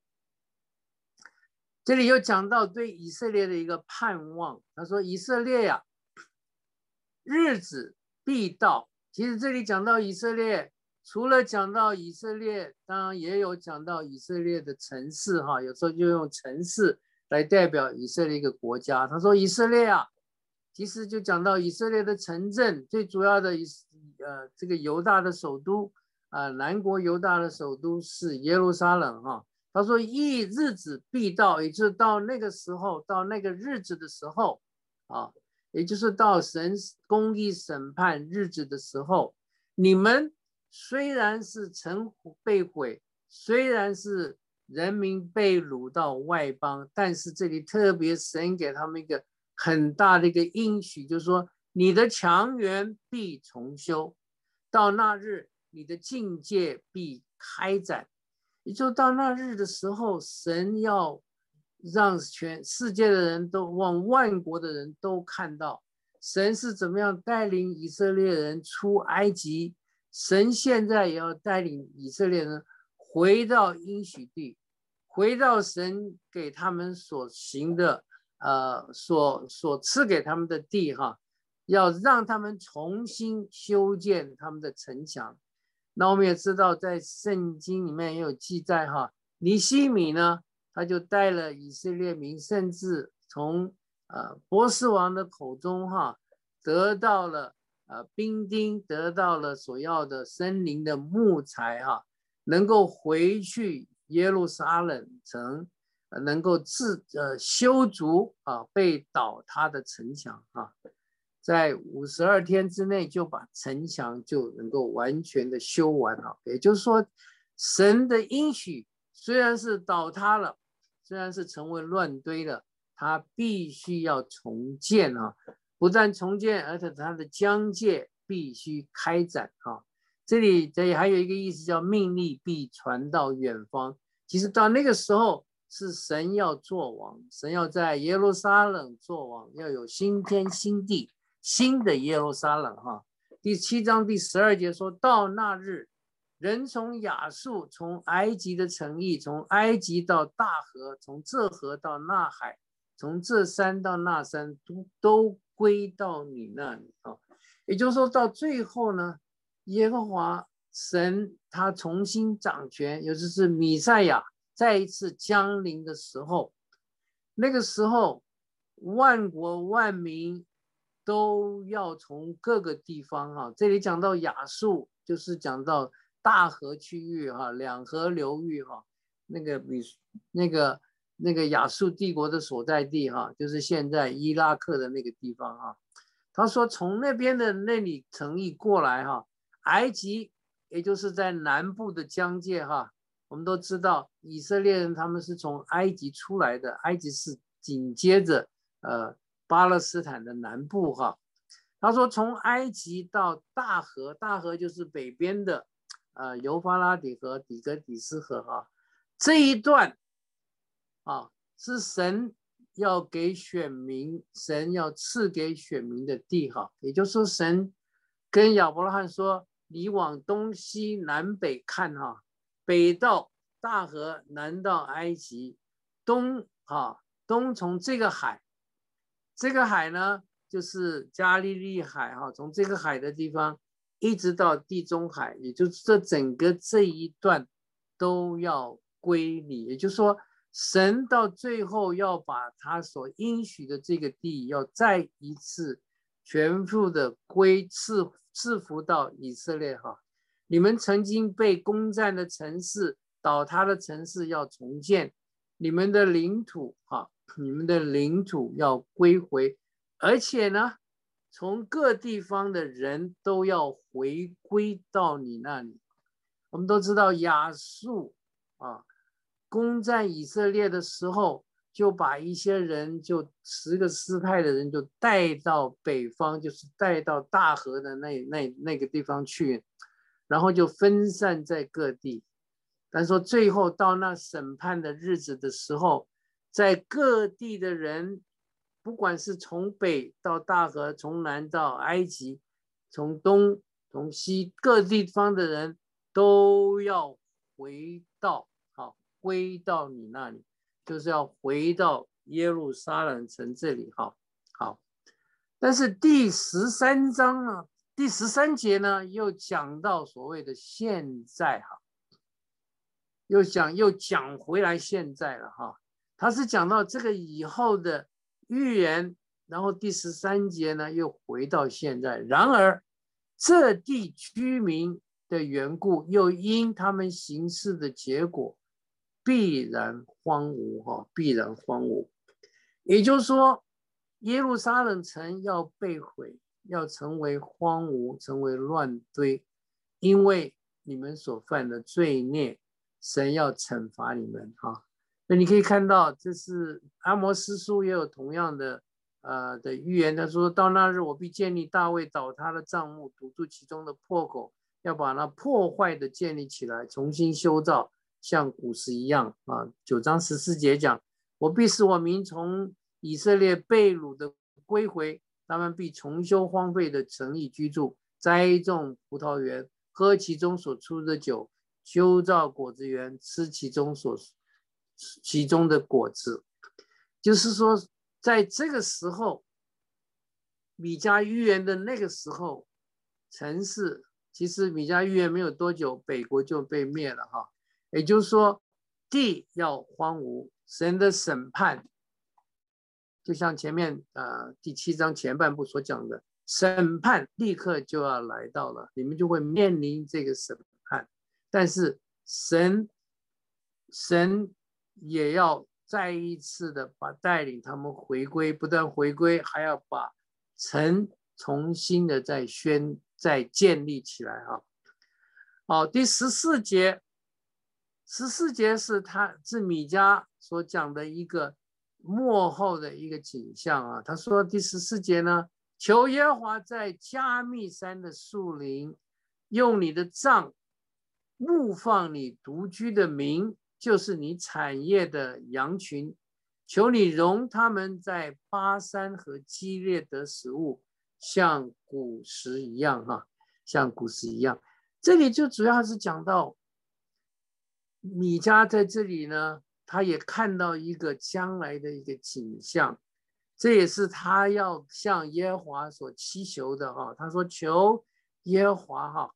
这里又讲到对以色列的一个盼望，他说以色列呀、啊，日子必到。其实这里讲到以色列，除了讲到以色列，当然也有讲到以色列的城市哈，有时候就用城市来代表以色列一个国家。他说以色列啊，其实就讲到以色列的城镇，最主要的呃这个犹大的首都啊、呃，南国犹大的首都是耶路撒冷哈。他说一日子必到，也就是到那个时候，到那个日子的时候啊，也就是到神公义审判日子的时候，你们虽然是城被毁，虽然是人民被掳到外邦，但是这里特别神给他们一个很大的一个应许，就是说你的强援必重修，到那日你的境界必开展。也就到那日的时候，神要让全世界的人都往万国的人都看到神是怎么样带领以色列人出埃及，神现在也要带领以色列人回到应许地，回到神给他们所行的呃所所赐给他们的地哈，要让他们重新修建他们的城墙。那我们也知道，在圣经里面也有记载哈，尼希米呢，他就带了以色列民，甚至从呃波斯王的口中哈，得到了呃兵丁，得到了所要的森林的木材哈，能够回去耶路撒冷城，呃、能够自呃修筑啊被倒塌的城墙啊。在五十二天之内就把城墙就能够完全的修完了。也就是说，神的应许虽然是倒塌了，虽然是成为乱堆了，他必须要重建啊！不但重建，而且他的疆界必须开展啊！这里这里还有一个意思叫命令必传到远方。其实到那个时候是神要作王，神要在耶路撒冷作王，要有新天新地。新的耶路撒冷哈，第七章第十二节说到那日，人从亚述，从埃及的城邑，从埃及到大河，从这河到那海，从这山到那山，都都归到你那里啊。也就是说到最后呢，耶和华神他重新掌权，也就是弥赛亚再一次降临的时候，那个时候万国万民都要从各个地方哈，这里讲到亚述，就是讲到大河区域哈，两河流域哈，那个比那个那个亚述帝国的所在地哈，就是现在伊拉克的那个地方哈。他说从那边的那里城邑过来哈，埃及也就是在南部的疆界哈，我们都知道以色列人他们是从埃及出来的，埃及是紧接着呃巴勒斯坦的南部哈。他说从埃及到大河，大河就是北边的呃幼发拉底河、底格底斯河哈，这一段啊是神要给选民，神要赐给选民的地哈，也就是说神跟亚伯拉罕说，你往东西南北看哈，北到大河，南到埃及，东啊东从这个海，这个海呢就是加利利海哈，从这个海的地方一直到地中海，也就是这整个这一段都要归你，也就是说神到最后要把他所应许的这个地要再一次全部的归赐赐福到以色列哈。你们曾经被攻占的城市，倒塌的城市要重建，你们的领土哈，你们的领土要归回，而且呢从各地方的人都要回归到你那里。我们都知道亚述啊攻占以色列的时候，就把一些人，就十个支派的人就带到北方，就是带到大河的那那那个地方去，然后就分散在各地。但说最后到那审判的日子的时候，在各地的人，不管是从北到大河，从南到埃及，从东从西，各地方的人都要回到好归到你那里，就是要回到耶路撒冷城这里哈。好，但是第十三章呢，第十三节呢，又讲到所谓的现在哈，又讲又讲回来现在了哈。他是讲到这个以后的预言，然后第十三节呢又回到现在。然而这地居民的缘故，又因他们行事的结果，必然荒芜哈，必然荒芜。也就是说，耶路撒冷城要被毁，要成为荒芜，成为乱堆，因为你们所犯的罪孽，神要惩罚你们哈。那你可以看到，这是阿摩司书也有同样的呃的预言，他说到那日，我必建立大卫倒塌的帐幕，堵住其中的破口，要把那破坏的建立起来，重新修造，像古时一样啊。九章十四节讲，我必使我民从以色列被掳的归回，他们必重修荒废的城邑居住，栽种葡萄园，喝其中所出的酒，修造果子园，吃其中所其中的果子。就是说在这个时候，米迦预言的那个时候，城市其实米迦预言没有多久，北国就被灭了哈。也就是说地要荒芜，神的审判就像前面呃第七章前半部所讲的，审判立刻就要来到了，你们就会面临这个审判。但是神神也要再一次的把带领他们回归，不但回归，还要把城重新的再宣再建立起来啊。好，第十四节，十四节是他是米迦所讲的一个末后的一个景象啊。他说第十四节呢，求耶和华在加密山的树林，用你的杖牧放你独居的民，就是你产业的羊群，求你容他们在巴山和基列得食物，像古时一样哈，像古时一样。这里就主要是讲到米迦在这里呢，他也看到一个将来的一个景象，这也是他要向耶和华所祈求的哈。他说求耶和华哈，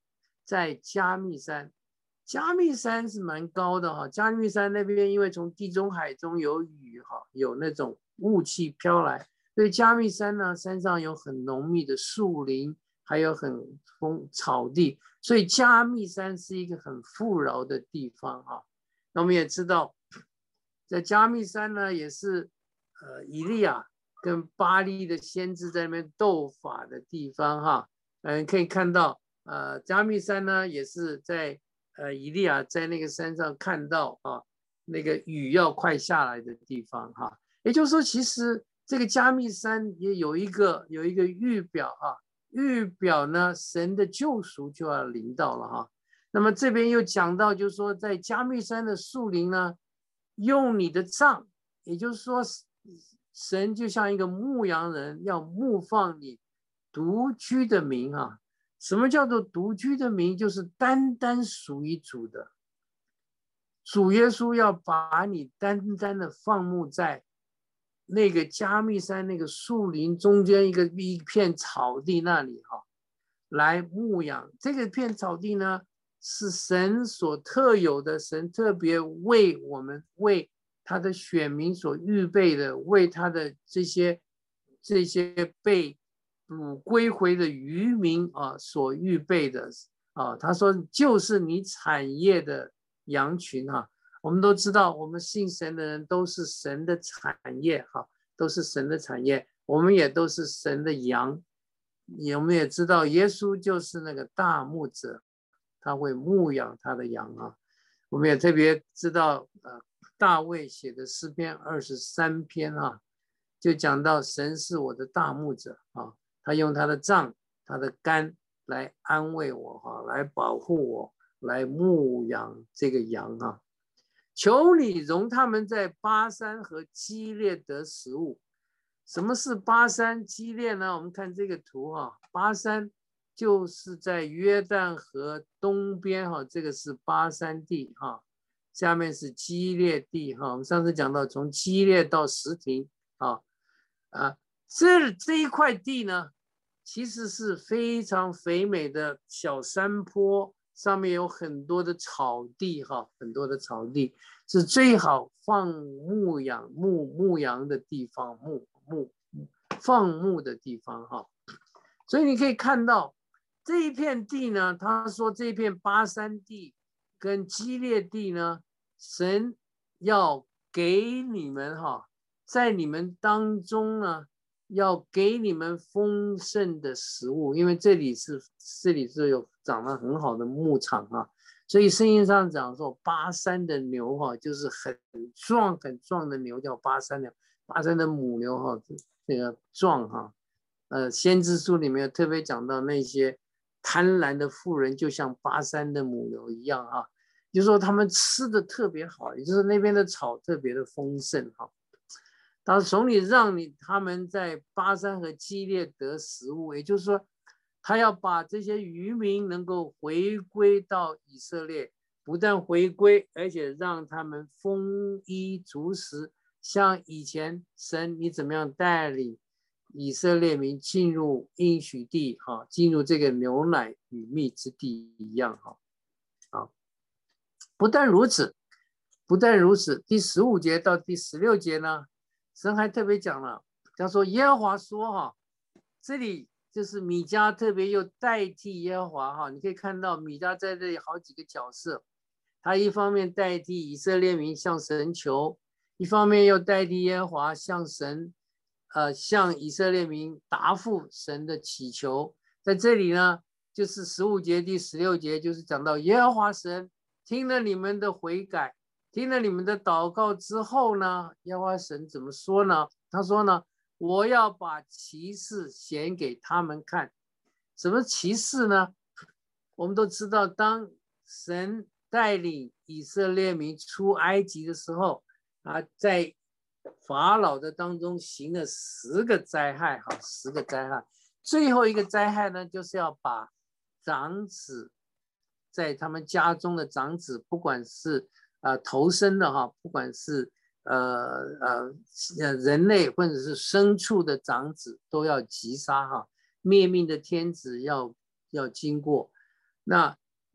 在加密山。加密山是蛮高的哈，加密山那边因为从地中海中有雨哈，有那种雾气飘来，所以加密山呢山上有很浓密的树林，还有很丰草地，所以加密山是一个很富饶的地方哈。那我们也知道，在加密山呢也是呃以利亚跟巴力的先知在那边斗法的地方哈。嗯，可以看到呃加密山呢也是在呃，以利亚在那个山上看到啊，那个雨要快下来的地方哈，也就是说，其实这个加密山也有一个有一个预表哈，预表呢，神的救赎就要临到了哈。那么这边又讲到，就是说，在加密山的树林呢，用你的杖，也就是说，神就像一个牧羊人，要牧放你独居的民啊。什么叫做独居的民？就是单单属于主的。主耶稣要把你单单的放牧在那个加密山那个树林中间一个一片草地那里哈，来牧养。这个片草地呢，是神所特有的，神特别为我们为他的选民所预备的，为他的这些这些被掳归回的渔民啊所预备的啊。他说就是你产业的羊群哈、啊。我们都知道，我们信神的人都是神的产业哈、啊，都是神的产业，我们也都是神的羊。我们也知道耶稣就是那个大牧者，他会牧养他的羊啊。我们也特别知道呃大卫写的诗篇二十三篇啊，就讲到神是我的大牧者啊，他用他的杖他的竿来安慰我哈、啊，来保护我，来牧养这个羊啊。求你容他们在巴珊和基列得食物。什么是巴珊基列呢？我们看这个图哈，巴珊就是在约旦河东边哈，这个是巴珊地哈，下面是基列地哈。我们上次讲到从基列到什亭啊啊，这这一块地呢，其实是非常肥美的小山坡，上面有很多的草地哈，很多的草地是最好放牧养牧牧羊的地方，牧牧放牧的地方哈。所以你可以看到这一片地呢，他说这片巴珊地跟基列地呢，神要给你们哈，在你们当中呢，要给你们丰盛的食物，因为这里是这里是有长了很好的牧场啊，所以圣经上讲说巴珊的牛哈，就是很壮很壮的牛叫巴珊牛，巴珊的母牛哈，这个壮哈，呃，先知书里面特别讲到那些贪婪的妇人就像巴珊的母牛一样啊，就是说他们吃的特别好，也就是那边的草特别的丰盛哈。他从你让你他们在巴珊和基列得食物，也就是说，他要把这些渔民能够回归到以色列，不但回归，而且让他们丰衣足食，像以前神你怎么样带领以色列民进入应许地哈，进入这个牛奶与蜜之地一样哈。好，不但如此，不但如此，第十五节到第十六节呢，神还特别讲了，他说耶和华说哈，这里就是米迦特别又代替耶和华哈，你可以看到米迦在这里好几个角色，他一方面代替以色列民向神求，一方面又代替耶和华向神呃向以色列民答复神的祈求。在这里呢，就是十五节第十六节就是讲到耶和华神听了你们的悔改，听了你们的祷告之后呢，耶和华神怎么说呢？他说呢，我要把奇事显给他们看。什么奇事呢？我们都知道，当神带领以色列民出埃及的时候啊，在法老的当中行了十个灾害哈，十个灾害。最后一个灾害呢，就是要把长子在他们家中的长子，不管是呃头生的哈，不管是呃呃人类或者是牲畜的长子，都要击杀哈，灭命的天子要要经过。那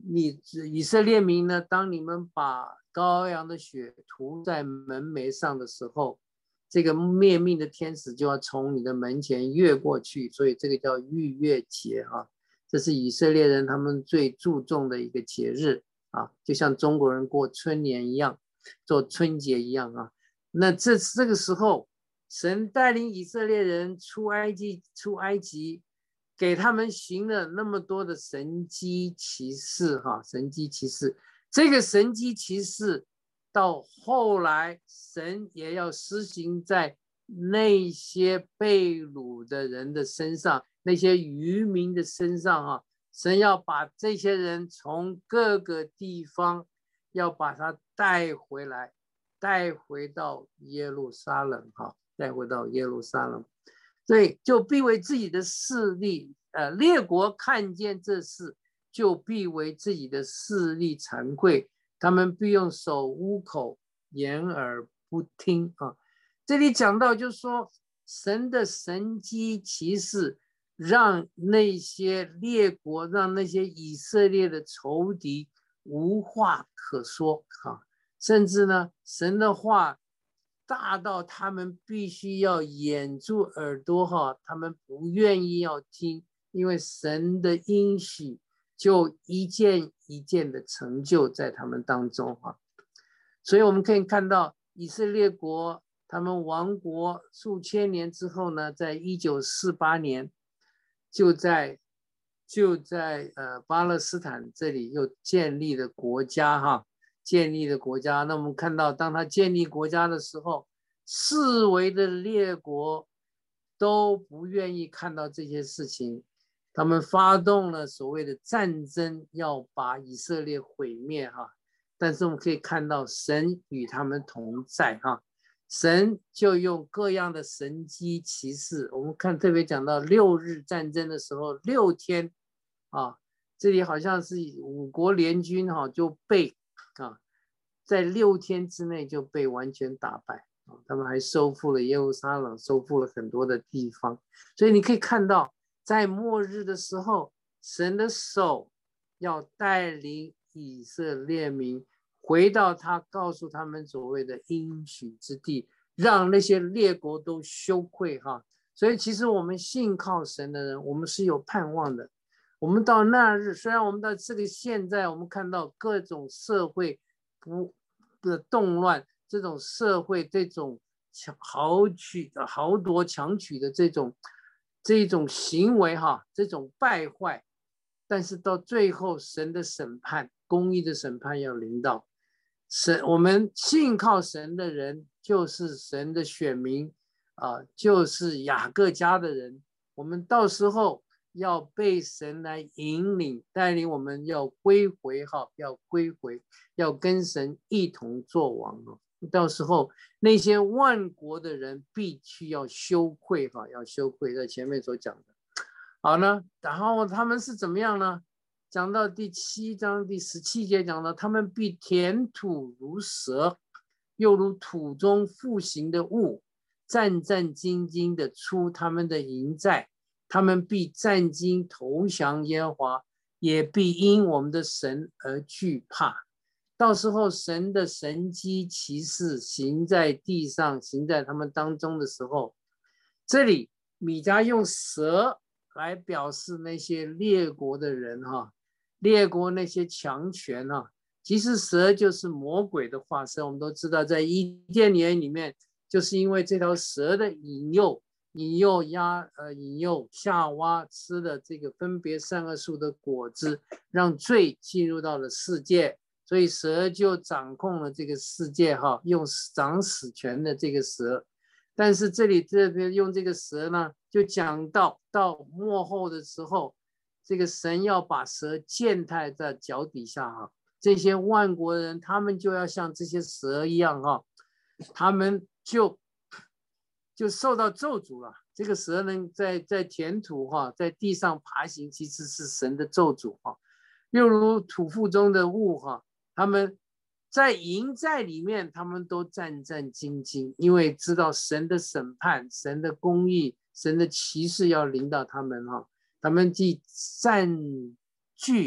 你以色列民呢，当你们把羔羊的血涂在门楣上的时候，这个灭命的天使就要从你的门前越过去，所以这个叫逾越节啊，这是以色列人他们最注重的一个节日啊，就像中国人过春年一样，做春节一样啊。那这这个时候，神带领以色列人出埃及，出埃及，给他们行了那么多的神迹奇事哈，神迹奇事，这个神迹奇事。到后来，神也要施行在那些被掳的人的身上，那些渔民的身上哈。神要把这些人从各个地方要把他带回来，带回到耶路撒冷哈，带回到耶路撒冷，所以就必为自己的势力，呃，列国看见这事，就必为自己的势力惭愧。他们必用手捂口，掩耳不听啊！这里讲到，就是说，神的神迹奇事，让那些列国，让那些以色列的仇敌无话可说啊！甚至呢，神的话大到他们必须要掩住耳朵哈，他们不愿意要听，因为神的应许。就一件一件的成就在他们当中哈，所以我们可以看到以色列国他们亡国数千年之后呢，在一九四八年就在就在呃巴勒斯坦这里又建立了国家哈，建立了国家。那我们看到，当他建立国家的时候，四围的列国都不愿意看到这些事情。他们发动了所谓的战争，要把以色列毁灭哈。但是我们可以看到，神与他们同在哈，神就用各样的神迹奇事。我们看特别讲到六日战争的时候，六天啊，这里好像是五国联军哈就被啊，在六天之内就被完全打败啊。他们还收复了耶路撒冷，收复了很多的地方，所以你可以看到。在末日的时候，神的手要带领以色列民回到他告诉他们所谓的应许之地，让那些列国都羞愧哈。所以其实我们信靠神的人，我们是有盼望的。我们到那日，虽然我们到这个现在，我们看到各种社会不的动乱，这种社会这种豪取豪夺强取的这种。这种行为哈，这种败坏，但是到最后神的审判，公义的审判要临到。神，我们信靠神的人就是神的选民啊、呃，就是雅各家的人。我们到时候要被神来引领，带领我们要归回哈，要归回，要跟神一同作王哦。到时候那些万国的人必须要羞愧哈，要羞愧，在前面所讲的。好呢，然后他们是怎么样呢？讲到第七章第十七节讲到，他们必填土如蛇，又如土中复行的物，战战兢兢的出他们的营寨，他们必战兢投降耶和华，也必因我们的神而惧怕。到时候神的神迹奇事行在地上，行在他们当中的时候，这里米迦用蛇来表示那些列国的人哈，列国那些强权哈，其实蛇就是魔鬼的化身。我们都知道，在伊甸园里面，就是因为这条蛇的引诱，引诱亚呃引诱夏娃吃了这个分别善恶树的果子，让罪进入到了世界。所以蛇就掌控了这个世界哈，用掌死权的这个蛇。但是这里这边用这个蛇呢，就讲到到末后的时候，这个神要把蛇践踏在脚底下哈，这些万国人他们就要像这些蛇一样哈，他们就就受到咒诅了。这个蛇呢，在在田土哈，在地上爬行，其实是神的咒诅哈，又如土腹中的物哈。他们在营寨里面，他们都战战兢兢，因为知道神的审判、神的公义、神的奇事要临到他们哈。他们既占据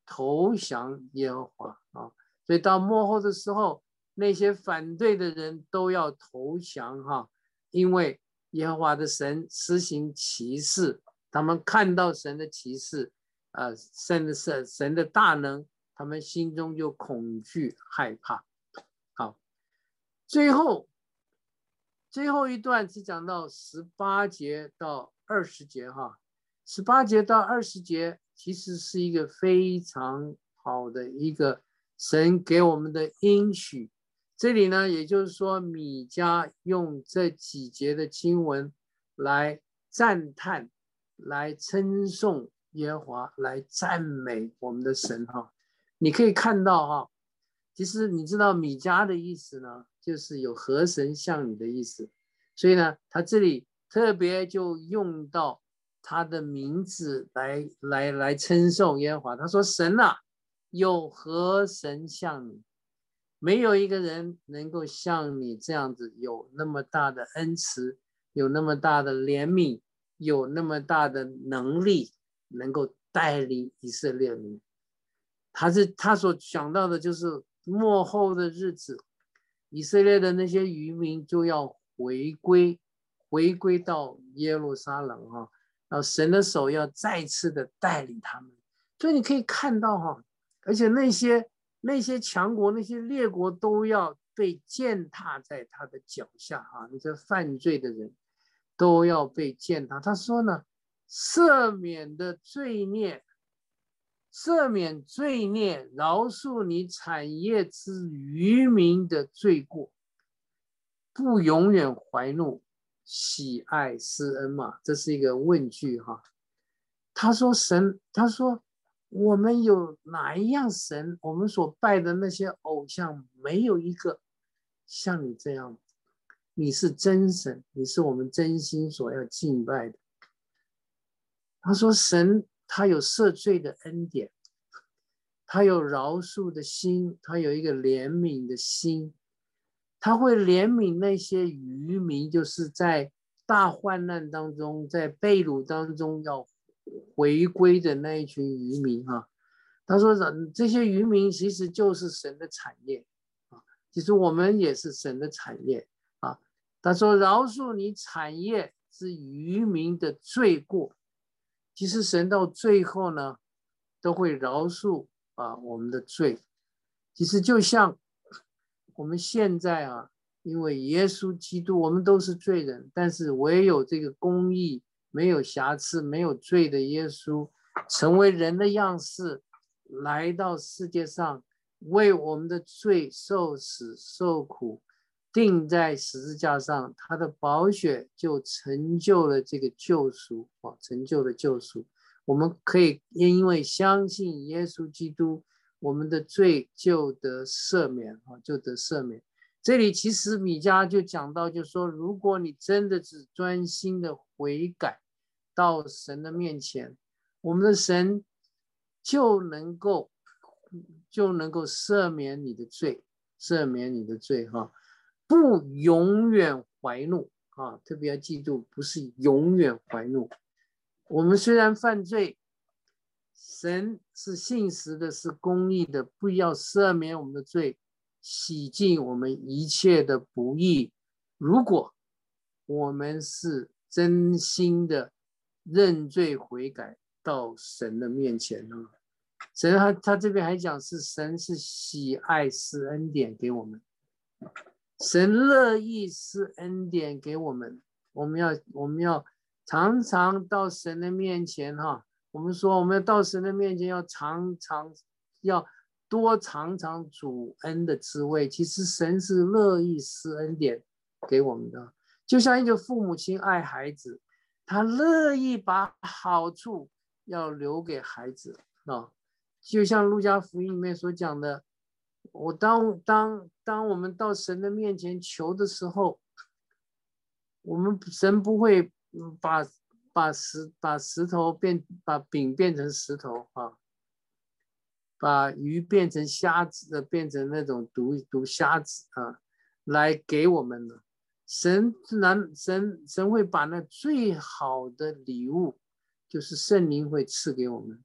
投降耶和华啊。所以到末后的时候，那些反对的人都要投降哈，因为耶和华的神施行奇事，他们看到神的奇事，呃，神的神神的大能，他们心中就恐惧害怕。好，最后最后一段是讲到十八节到二十节哈，十八节到二十节其实是一个非常好的一个神给我们的应许。这里呢，也就是说米迦用这几节的经文来赞叹，来称颂耶和华，来赞美我们的神哈。你可以看到哈，其实你知道米迦的意思呢，就是有合神像你的意思，所以呢，他这里特别就用到他的名字来来来称颂耶和华。他说：“神啊，有何神像你？没有一个人能够像你这样子，有那么大的恩慈，有那么大的怜悯，有那么大的能力，能够带领以色列民。”他是他所想到的就是末后的日子，以色列的那些渔民就要回归，回归到耶路撒冷哈，然后神的手要再次的带领他们。所以你可以看到哈，而且那些那些强国、那些列国都要被践踏在他的脚下啊！那些犯罪的人都要被践踏。他说呢，赦免的罪孽。赦免罪孽，饶恕你产业之渔民的罪过，不永远怀怒，喜爱施恩嘛？这是一个问句哈。他说神，他说我们有哪一样神？我们所拜的那些偶像，没有一个像你这样。你是真神，你是我们真心所要敬拜的。他说神，他有赦罪的恩典。他有饶恕的心，他有一个怜悯的心，他会怜悯那些渔民，就是在大患难当中，在被掳当中要回归的那一群渔民哈。他说这些渔民其实就是神的产业啊，其实我们也是神的产业啊。他说饶恕你产业之渔民的罪过，其实神到最后呢，都会饶恕啊，我们的罪。其实就像我们现在啊，因为耶稣基督，我们都是罪人，但是唯有这个公义、没有瑕疵、没有罪的耶稣，成为人的样式，来到世界上，为我们的罪受死受苦，钉在十字架上，他的宝血就成就了这个救赎啊，成就了救赎。我们可以因为相信耶稣基督，我们的罪就得赦免啊，就得赦免。这里其实米迦就讲到，就说如果你真的是专心的悔改到神的面前，我们的神就能够就能够赦免你的罪，赦免你的罪哈，不永远怀怒啊，特别要记住，不是永远怀怒。我们虽然犯罪，神是信实的，是公义的，不要赦免我们的罪，洗净我们一切的不义。如果我们是真心的认罪悔改到神的面前呢，神他他这边还讲是神是喜爱施恩典给我们，神乐意施恩典给我们，我们要我们要常常到神的面前哈。我们说我们要到神的面前，要常常要多尝尝主恩的滋味。其实神是乐意施恩典给我们的，就像一个父母亲爱孩子，他乐意把好处要留给孩子啊。就像路加福音里面所讲的，我当当当我们到神的面前求的时候，我们神不会把把石把石头变把饼变成石头啊，把鱼变成虾子，变成那种毒毒虾子啊，来给我们的。神难神神会把那最好的礼物，就是圣灵会赐给我们。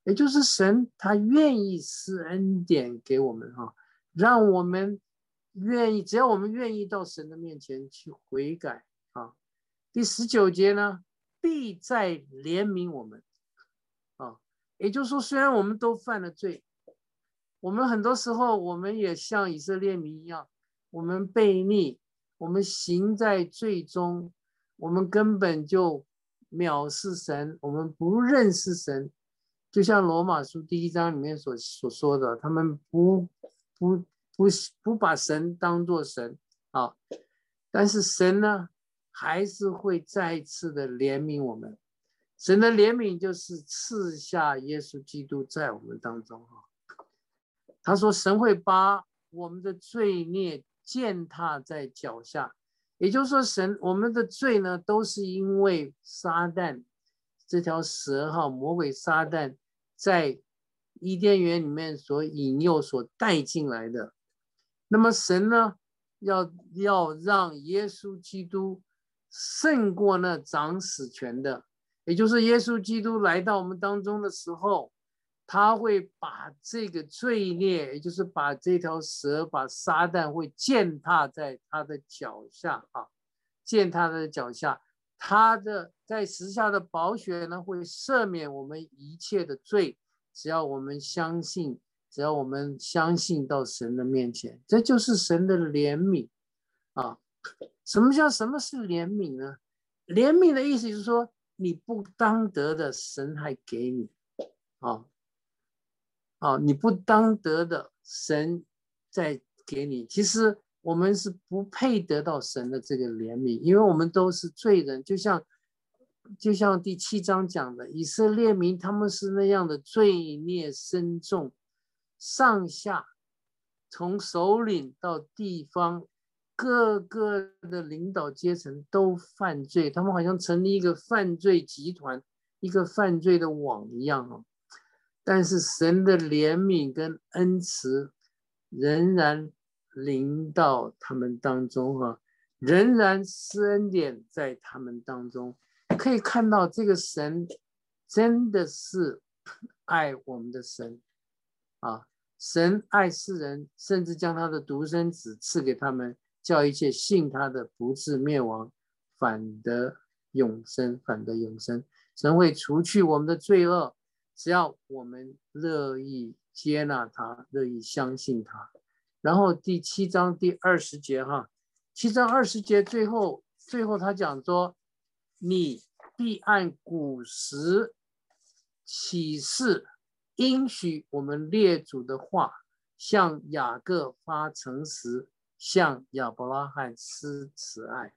也就是神他愿意施恩典给我们哈，让我们愿意，只要我们愿意到神的面前去悔改啊。第十九节呢，必再怜悯我们啊，也就是说，虽然我们都犯了罪，我们很多时候我们也像以色列民一样，我们悖逆，我们行在罪中，我们根本就藐视神，我们不认识神。就像罗马书第一章里面所所说的，他们不不不不把神当作神啊，但是神呢，还是会再一次的怜悯我们。神的怜悯就是赐下耶稣基督在我们当中啊。他说，神会把我们的罪孽践踏在脚下，也就是说，神我们的罪呢，都是因为撒旦这条蛇哈，魔鬼撒旦在伊甸园里面所引诱、所带进来的。那么神呢，要要让耶稣基督胜过那掌死权的，也就是耶稣基督来到我们当中的时候，他会把这个罪孽，也就是把这条蛇、把撒旦会践踏在他的脚下啊，践踏他的脚下。他的在十字架的宝血呢，会赦免我们一切的罪，只要我们相信，只要我们相信到神的面前，这就是神的怜悯啊。什么叫什么是怜悯呢？怜悯的意思就是说，你不当得的，神还给你啊啊，你不当得的，神再给你。其实我们是不配得到神的这个怜悯，因为我们都是罪人。就像就像第七章讲的，以色列民他们是那样的罪孽深重，上下从首领到地方各个的领导阶层都犯罪，他们好像成立一个犯罪集团，一个犯罪的网一样哦。但是神的怜悯跟恩慈仍然临到他们当中哈，仍然施恩典在他们当中。可以看到这个神真的是爱我们的神啊！神爱世人，甚至将他的独生子赐给他们，叫一切信他的不至灭亡，反得永生，反得永生。神会除去我们的罪恶，只要我们乐意接纳他，乐意相信他。然后第七章第二十节哈，七章二十节最后最后他讲说，你必按古时启示应许我们列祖的话，向雅各发诚实，向亚伯拉罕施慈爱。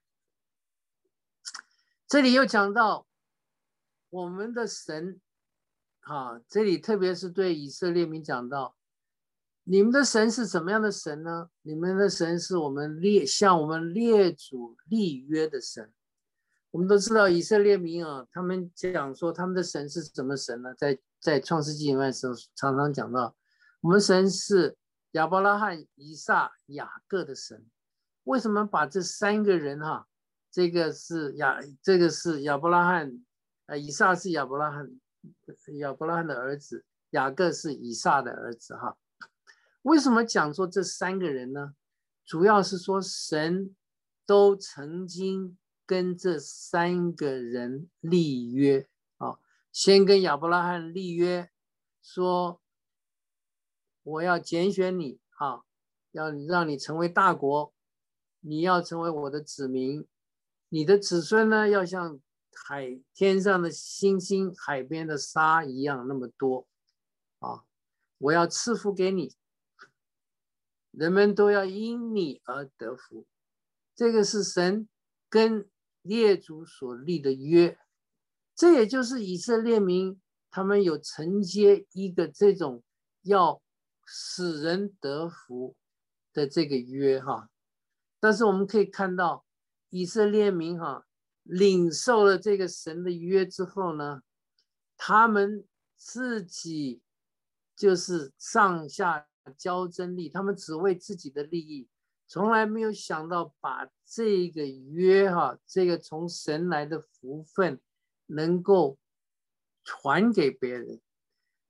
这里又讲到我们的神啊，这里特别是对以色列民讲到，你们的神是怎么样的神呢？你们的神是我们列向我们列祖立约的神。我们都知道以色列民啊，他们讲说他们的神是什么神呢？在在创世纪里面的时候，常常讲到我们神是亚伯拉罕、以撒、雅各的神。为什么把这三个人哈、啊，这个是亚，这个是亚伯拉罕，呃，以撒是亚伯拉罕，亚伯拉罕的儿子，雅各是以撒的儿子哈。为什么讲说这三个人呢？主要是说神都曾经跟这三个人立约啊，先跟亚伯拉罕立约，说我要拣选你啊，要让你成为大国，你要成为我的子民，你的子孙呢要像海天上的星星、海边的沙一样那么多啊，我要赐福给你，人们都要因你而得福。这个是神跟列祖所立的约，这也就是以色列民他们有承接一个这种要使人得福的这个约哈。但是我们可以看到以色列民哈领受了这个神的约之后呢，他们自己就是上下交争利，他们只为自己的利益，从来没有想到把这个约哈，这个从神来的福分能够传给别人。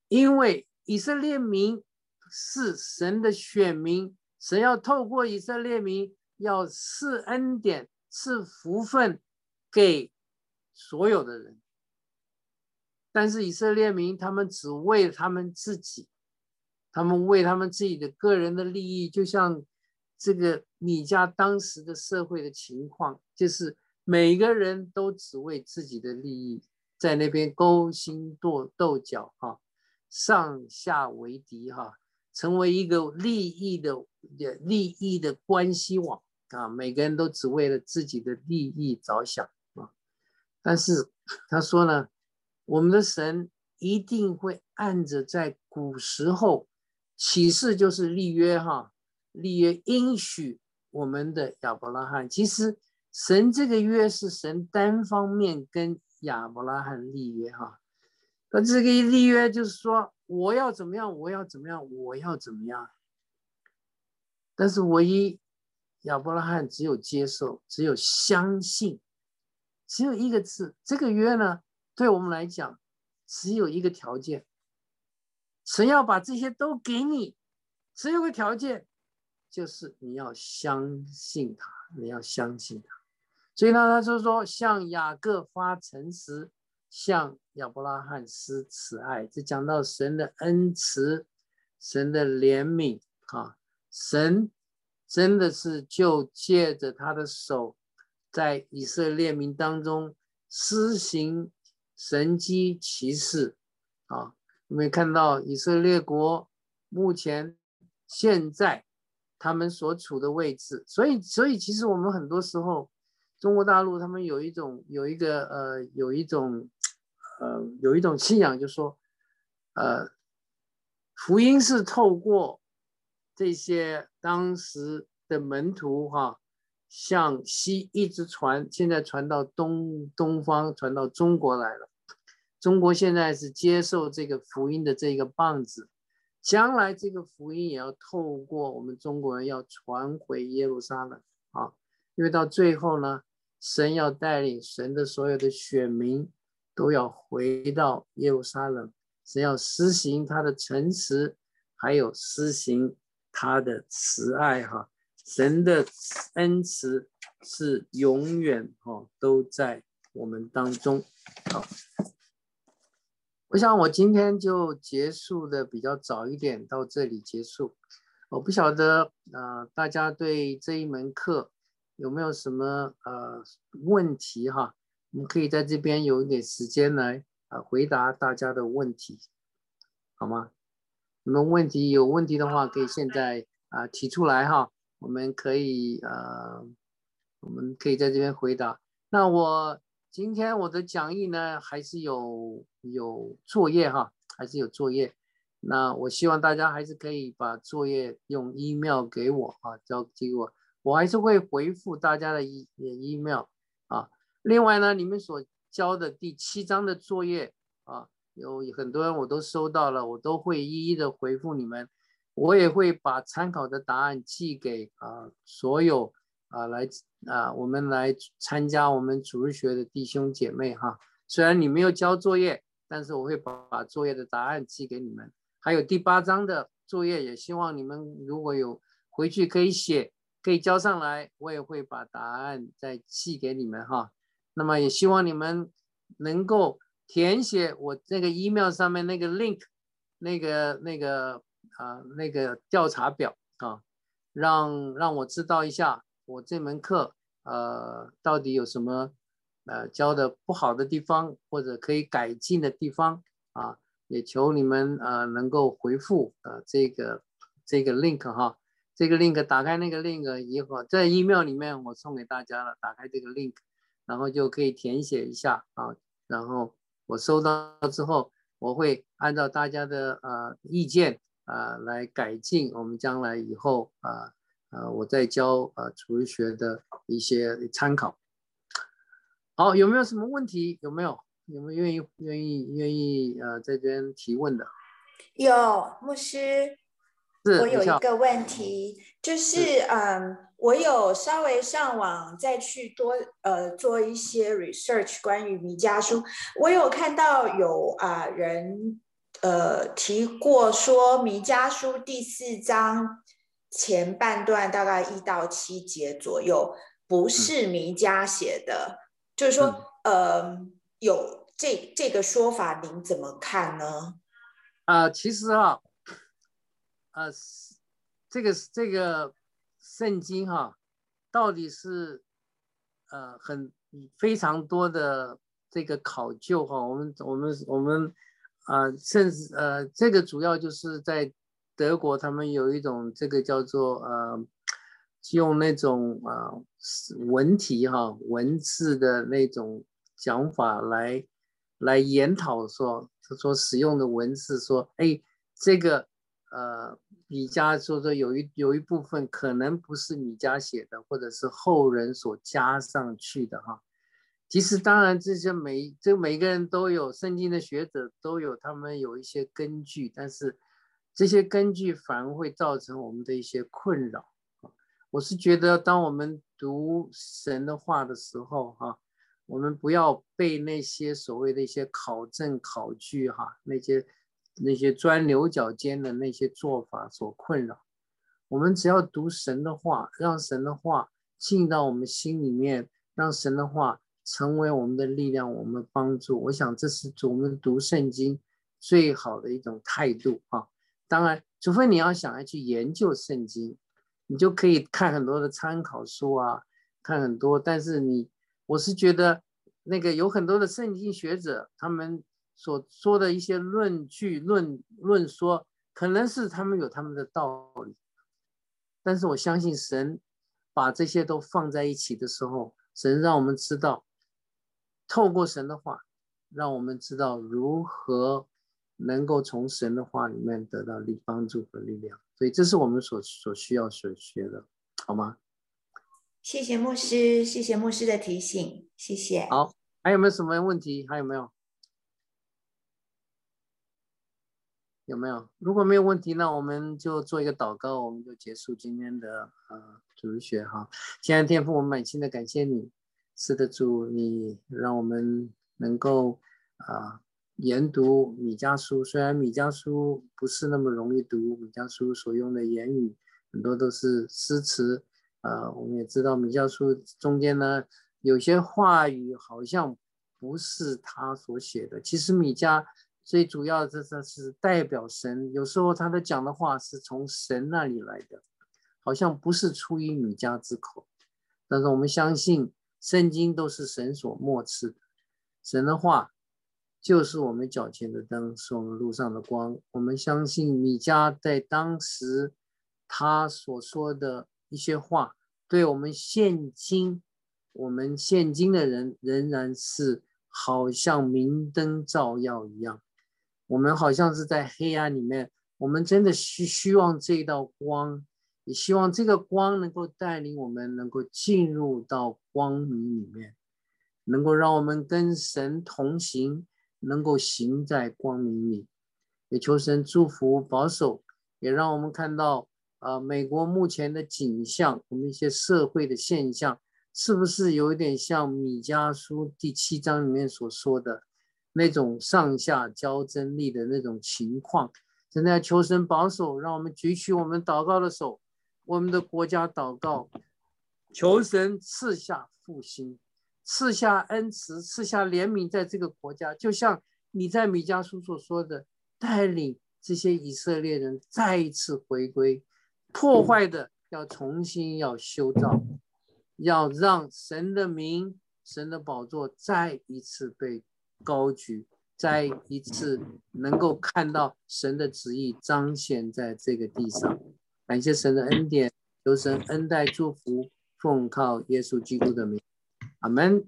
因为以色列民是神的选民，神要透过以色列民要赐恩典、赐福分给所有的人。但是以色列民他们只为他们自己，他们为他们自己的个人的利益，就像这个米迦当时的社会的情况，就是每个人都只为自己的利益，在那边勾心斗斗角哈，上下为敌哈，成为一个利益的利益的关系网啊，每个人都只为了自己的利益着想啊。但是他说呢，我们的神一定会按着在古时候启示，就是立约哈，立约应许我们的亚伯拉罕。其实神这个约是神单方面跟亚伯拉罕立约哈，那这个立约就是说我要怎么样，我要怎么样，我要怎么样。但是唯一亚伯拉罕只有接受，只有相信，只有一个字，这个约呢，对我们来讲只有一个条件，神要把这些都给你，只有个条件，就是你要相信他，你要相信他。所以呢，他就说向雅各发诚实，向亚伯拉罕施慈爱。这讲到神的恩慈，神的怜悯啊，神真的是就借着他的手，在以色列民当中施行神迹奇事啊。我们看到以色列国目前现在他们所处的位置，所以所以其实我们很多时候中国大陆他们有一种有一个呃有一种呃有一种信仰，就是说呃福音是透过这些当时的门徒哈，向西一直传，现在传到东东方，传到中国来了。中国现在是接受这个福音的这个棒子，将来这个福音也要透过我们中国人要传回耶路撒冷啊，因为到最后呢，神要带领神的所有的选民都要回到耶路撒冷，神要施行他的诚实，还有施行他的慈爱哈，神的恩慈是永远哈都在我们当中。好，我想我今天就结束的比较早一点，到这里结束。我不晓得呃大家对这一门课有没有什么呃问题哈？我们可以在这边有一点时间来啊、呃、回答大家的问题，好吗？你们问题有问题的话，可以现在啊、呃、提出来哈，我们可以呃我们可以在这边回答。那我今天我的讲义呢，还是有有作业哈，还是有作业。那我希望大家还是可以把作业用 email 给我啊，交给我，我还是会回复大家的 email 啊。另外呢，你们所交的第七章的作业啊，有很多人我都收到了，我都会一一的回复你们。我也会把参考的答案寄给啊所有啊来啊我们来参加我们主日学的弟兄姐妹哈。虽然你没有交作业，但是我会把把作业的答案寄给你们。还有第八章的作业，也希望你们如果有回去可以写，可以交上来，我也会把答案再寄给你们哈。那么也希望你们能够填写我那个 email 上面那个 link， 那个那个啊那个调查表啊，让让我知道一下我这门课呃到底有什么呃教的不好的地方，或者可以改进的地方啊。也求你们呃能够回复呃这个这个 link 哈，这个 link 打开那个 link 以后，在 email 里面我送给大家了，打开这个 link， 然后就可以填写一下啊，然后我收到之后，我会按照大家的呃意见啊、呃、来改进，我们将来以后啊呃，呃我再教呃主日学的一些参考。好，有没有什么问题？有没有？有没有愿意愿意愿意呃在这边提问的？ 有，牧师，我有一个问题，就是嗯，我有稍微上网再去多呃做一些 research 关于弥迦书，我有看到有啊、呃、人呃提过说，弥迦书第四章前半段大概一到七节左右，不是弥迦写的，嗯、就是说，呃，有这这个说法，您怎么看呢？ 啊、呃，其实啊，呃，这个这个圣经哈、啊，到底是呃很非常多的这个考究哈、啊，我们我们我们啊、呃，甚至呃，这个主要就是在德国，他们有一种这个叫做呃，用那种呃文体哈、啊、文字的那种讲法来来研讨说，说使用的文字说，哎，这个呃。米迦说说有一有一部分可能不是米迦写的，或者是后人所加上去的哈。其实当然这些每这每个人都有，圣经的学者都有他们有一些根据，但是这些根据反而会造成我们的一些困扰。我是觉得当我们读神的话的时候哈，我们不要被那些所谓的一些考证考据哈，那些那些钻牛角尖的那些做法所困扰。我们只要读神的话，让神的话进到我们心里面，让神的话成为我们的力量，我们的帮助。我想这是我们读圣经最好的一种态度啊。当然，除非你要想要去研究圣经，你就可以看很多的参考书啊，看很多。但是你，我是觉得那个有很多的圣经学者，他们所说的一些论据、论论说，可能是他们有他们的道理，但是我相信神把这些都放在一起的时候，神让我们知道，透过神的话，让我们知道如何能够从神的话里面得到力帮助和力量，所以这是我们所所需要所学的，好吗？ 谢谢牧师，谢谢牧师的提醒，谢谢。 好，还有没有什么问题？还有没有？有没有？如果没有问题，那我们就做一个祷告，我们就结束今天的呃主日学哈。亲爱的天父，我们满心的感谢你，是的主，你让我们能够啊、呃、研读米迦书。虽然米迦书不是那么容易读，米迦书所用的言语很多都是诗词，呃，我们也知道米迦书中间呢有些话语好像不是他所写的，其实米迦。最主要的这是代表神，有时候他的讲的话是从神那里来的，好像不是出于米迦之口。但是我们相信圣经都是神所默示的，神的话就是我们脚前的灯，是我们路上的光。我们相信米迦在当时他所说的一些话，对我们现今我们现今的人仍然是好像明灯照耀一样。我们好像是在黑暗里面，我们真的希希望这道光，也希望这个光能够带领我们能够进入到光明里面，能够让我们跟神同行，能够行在光明里。也求神祝福保守，也让我们看到呃美国目前的景象，我们一些社会的现象，是不是有一点像米迦书第七章里面所说的那种上下交争力的那种情况？真的要求神保守，让我们举起我们祷告的手，我们的国家祷告，求神赐下复兴，赐下恩慈，赐下怜悯在这个国家，就像你在米迦书所说的，带领这些以色列人再一次回归，破坏的要重新要修造，要让神的名、神的宝座再一次被高举，再一次能够看到神的旨意彰显在这个地上。感谢神的恩典，求神恩待祝福，奉靠耶稣基督的名，阿们。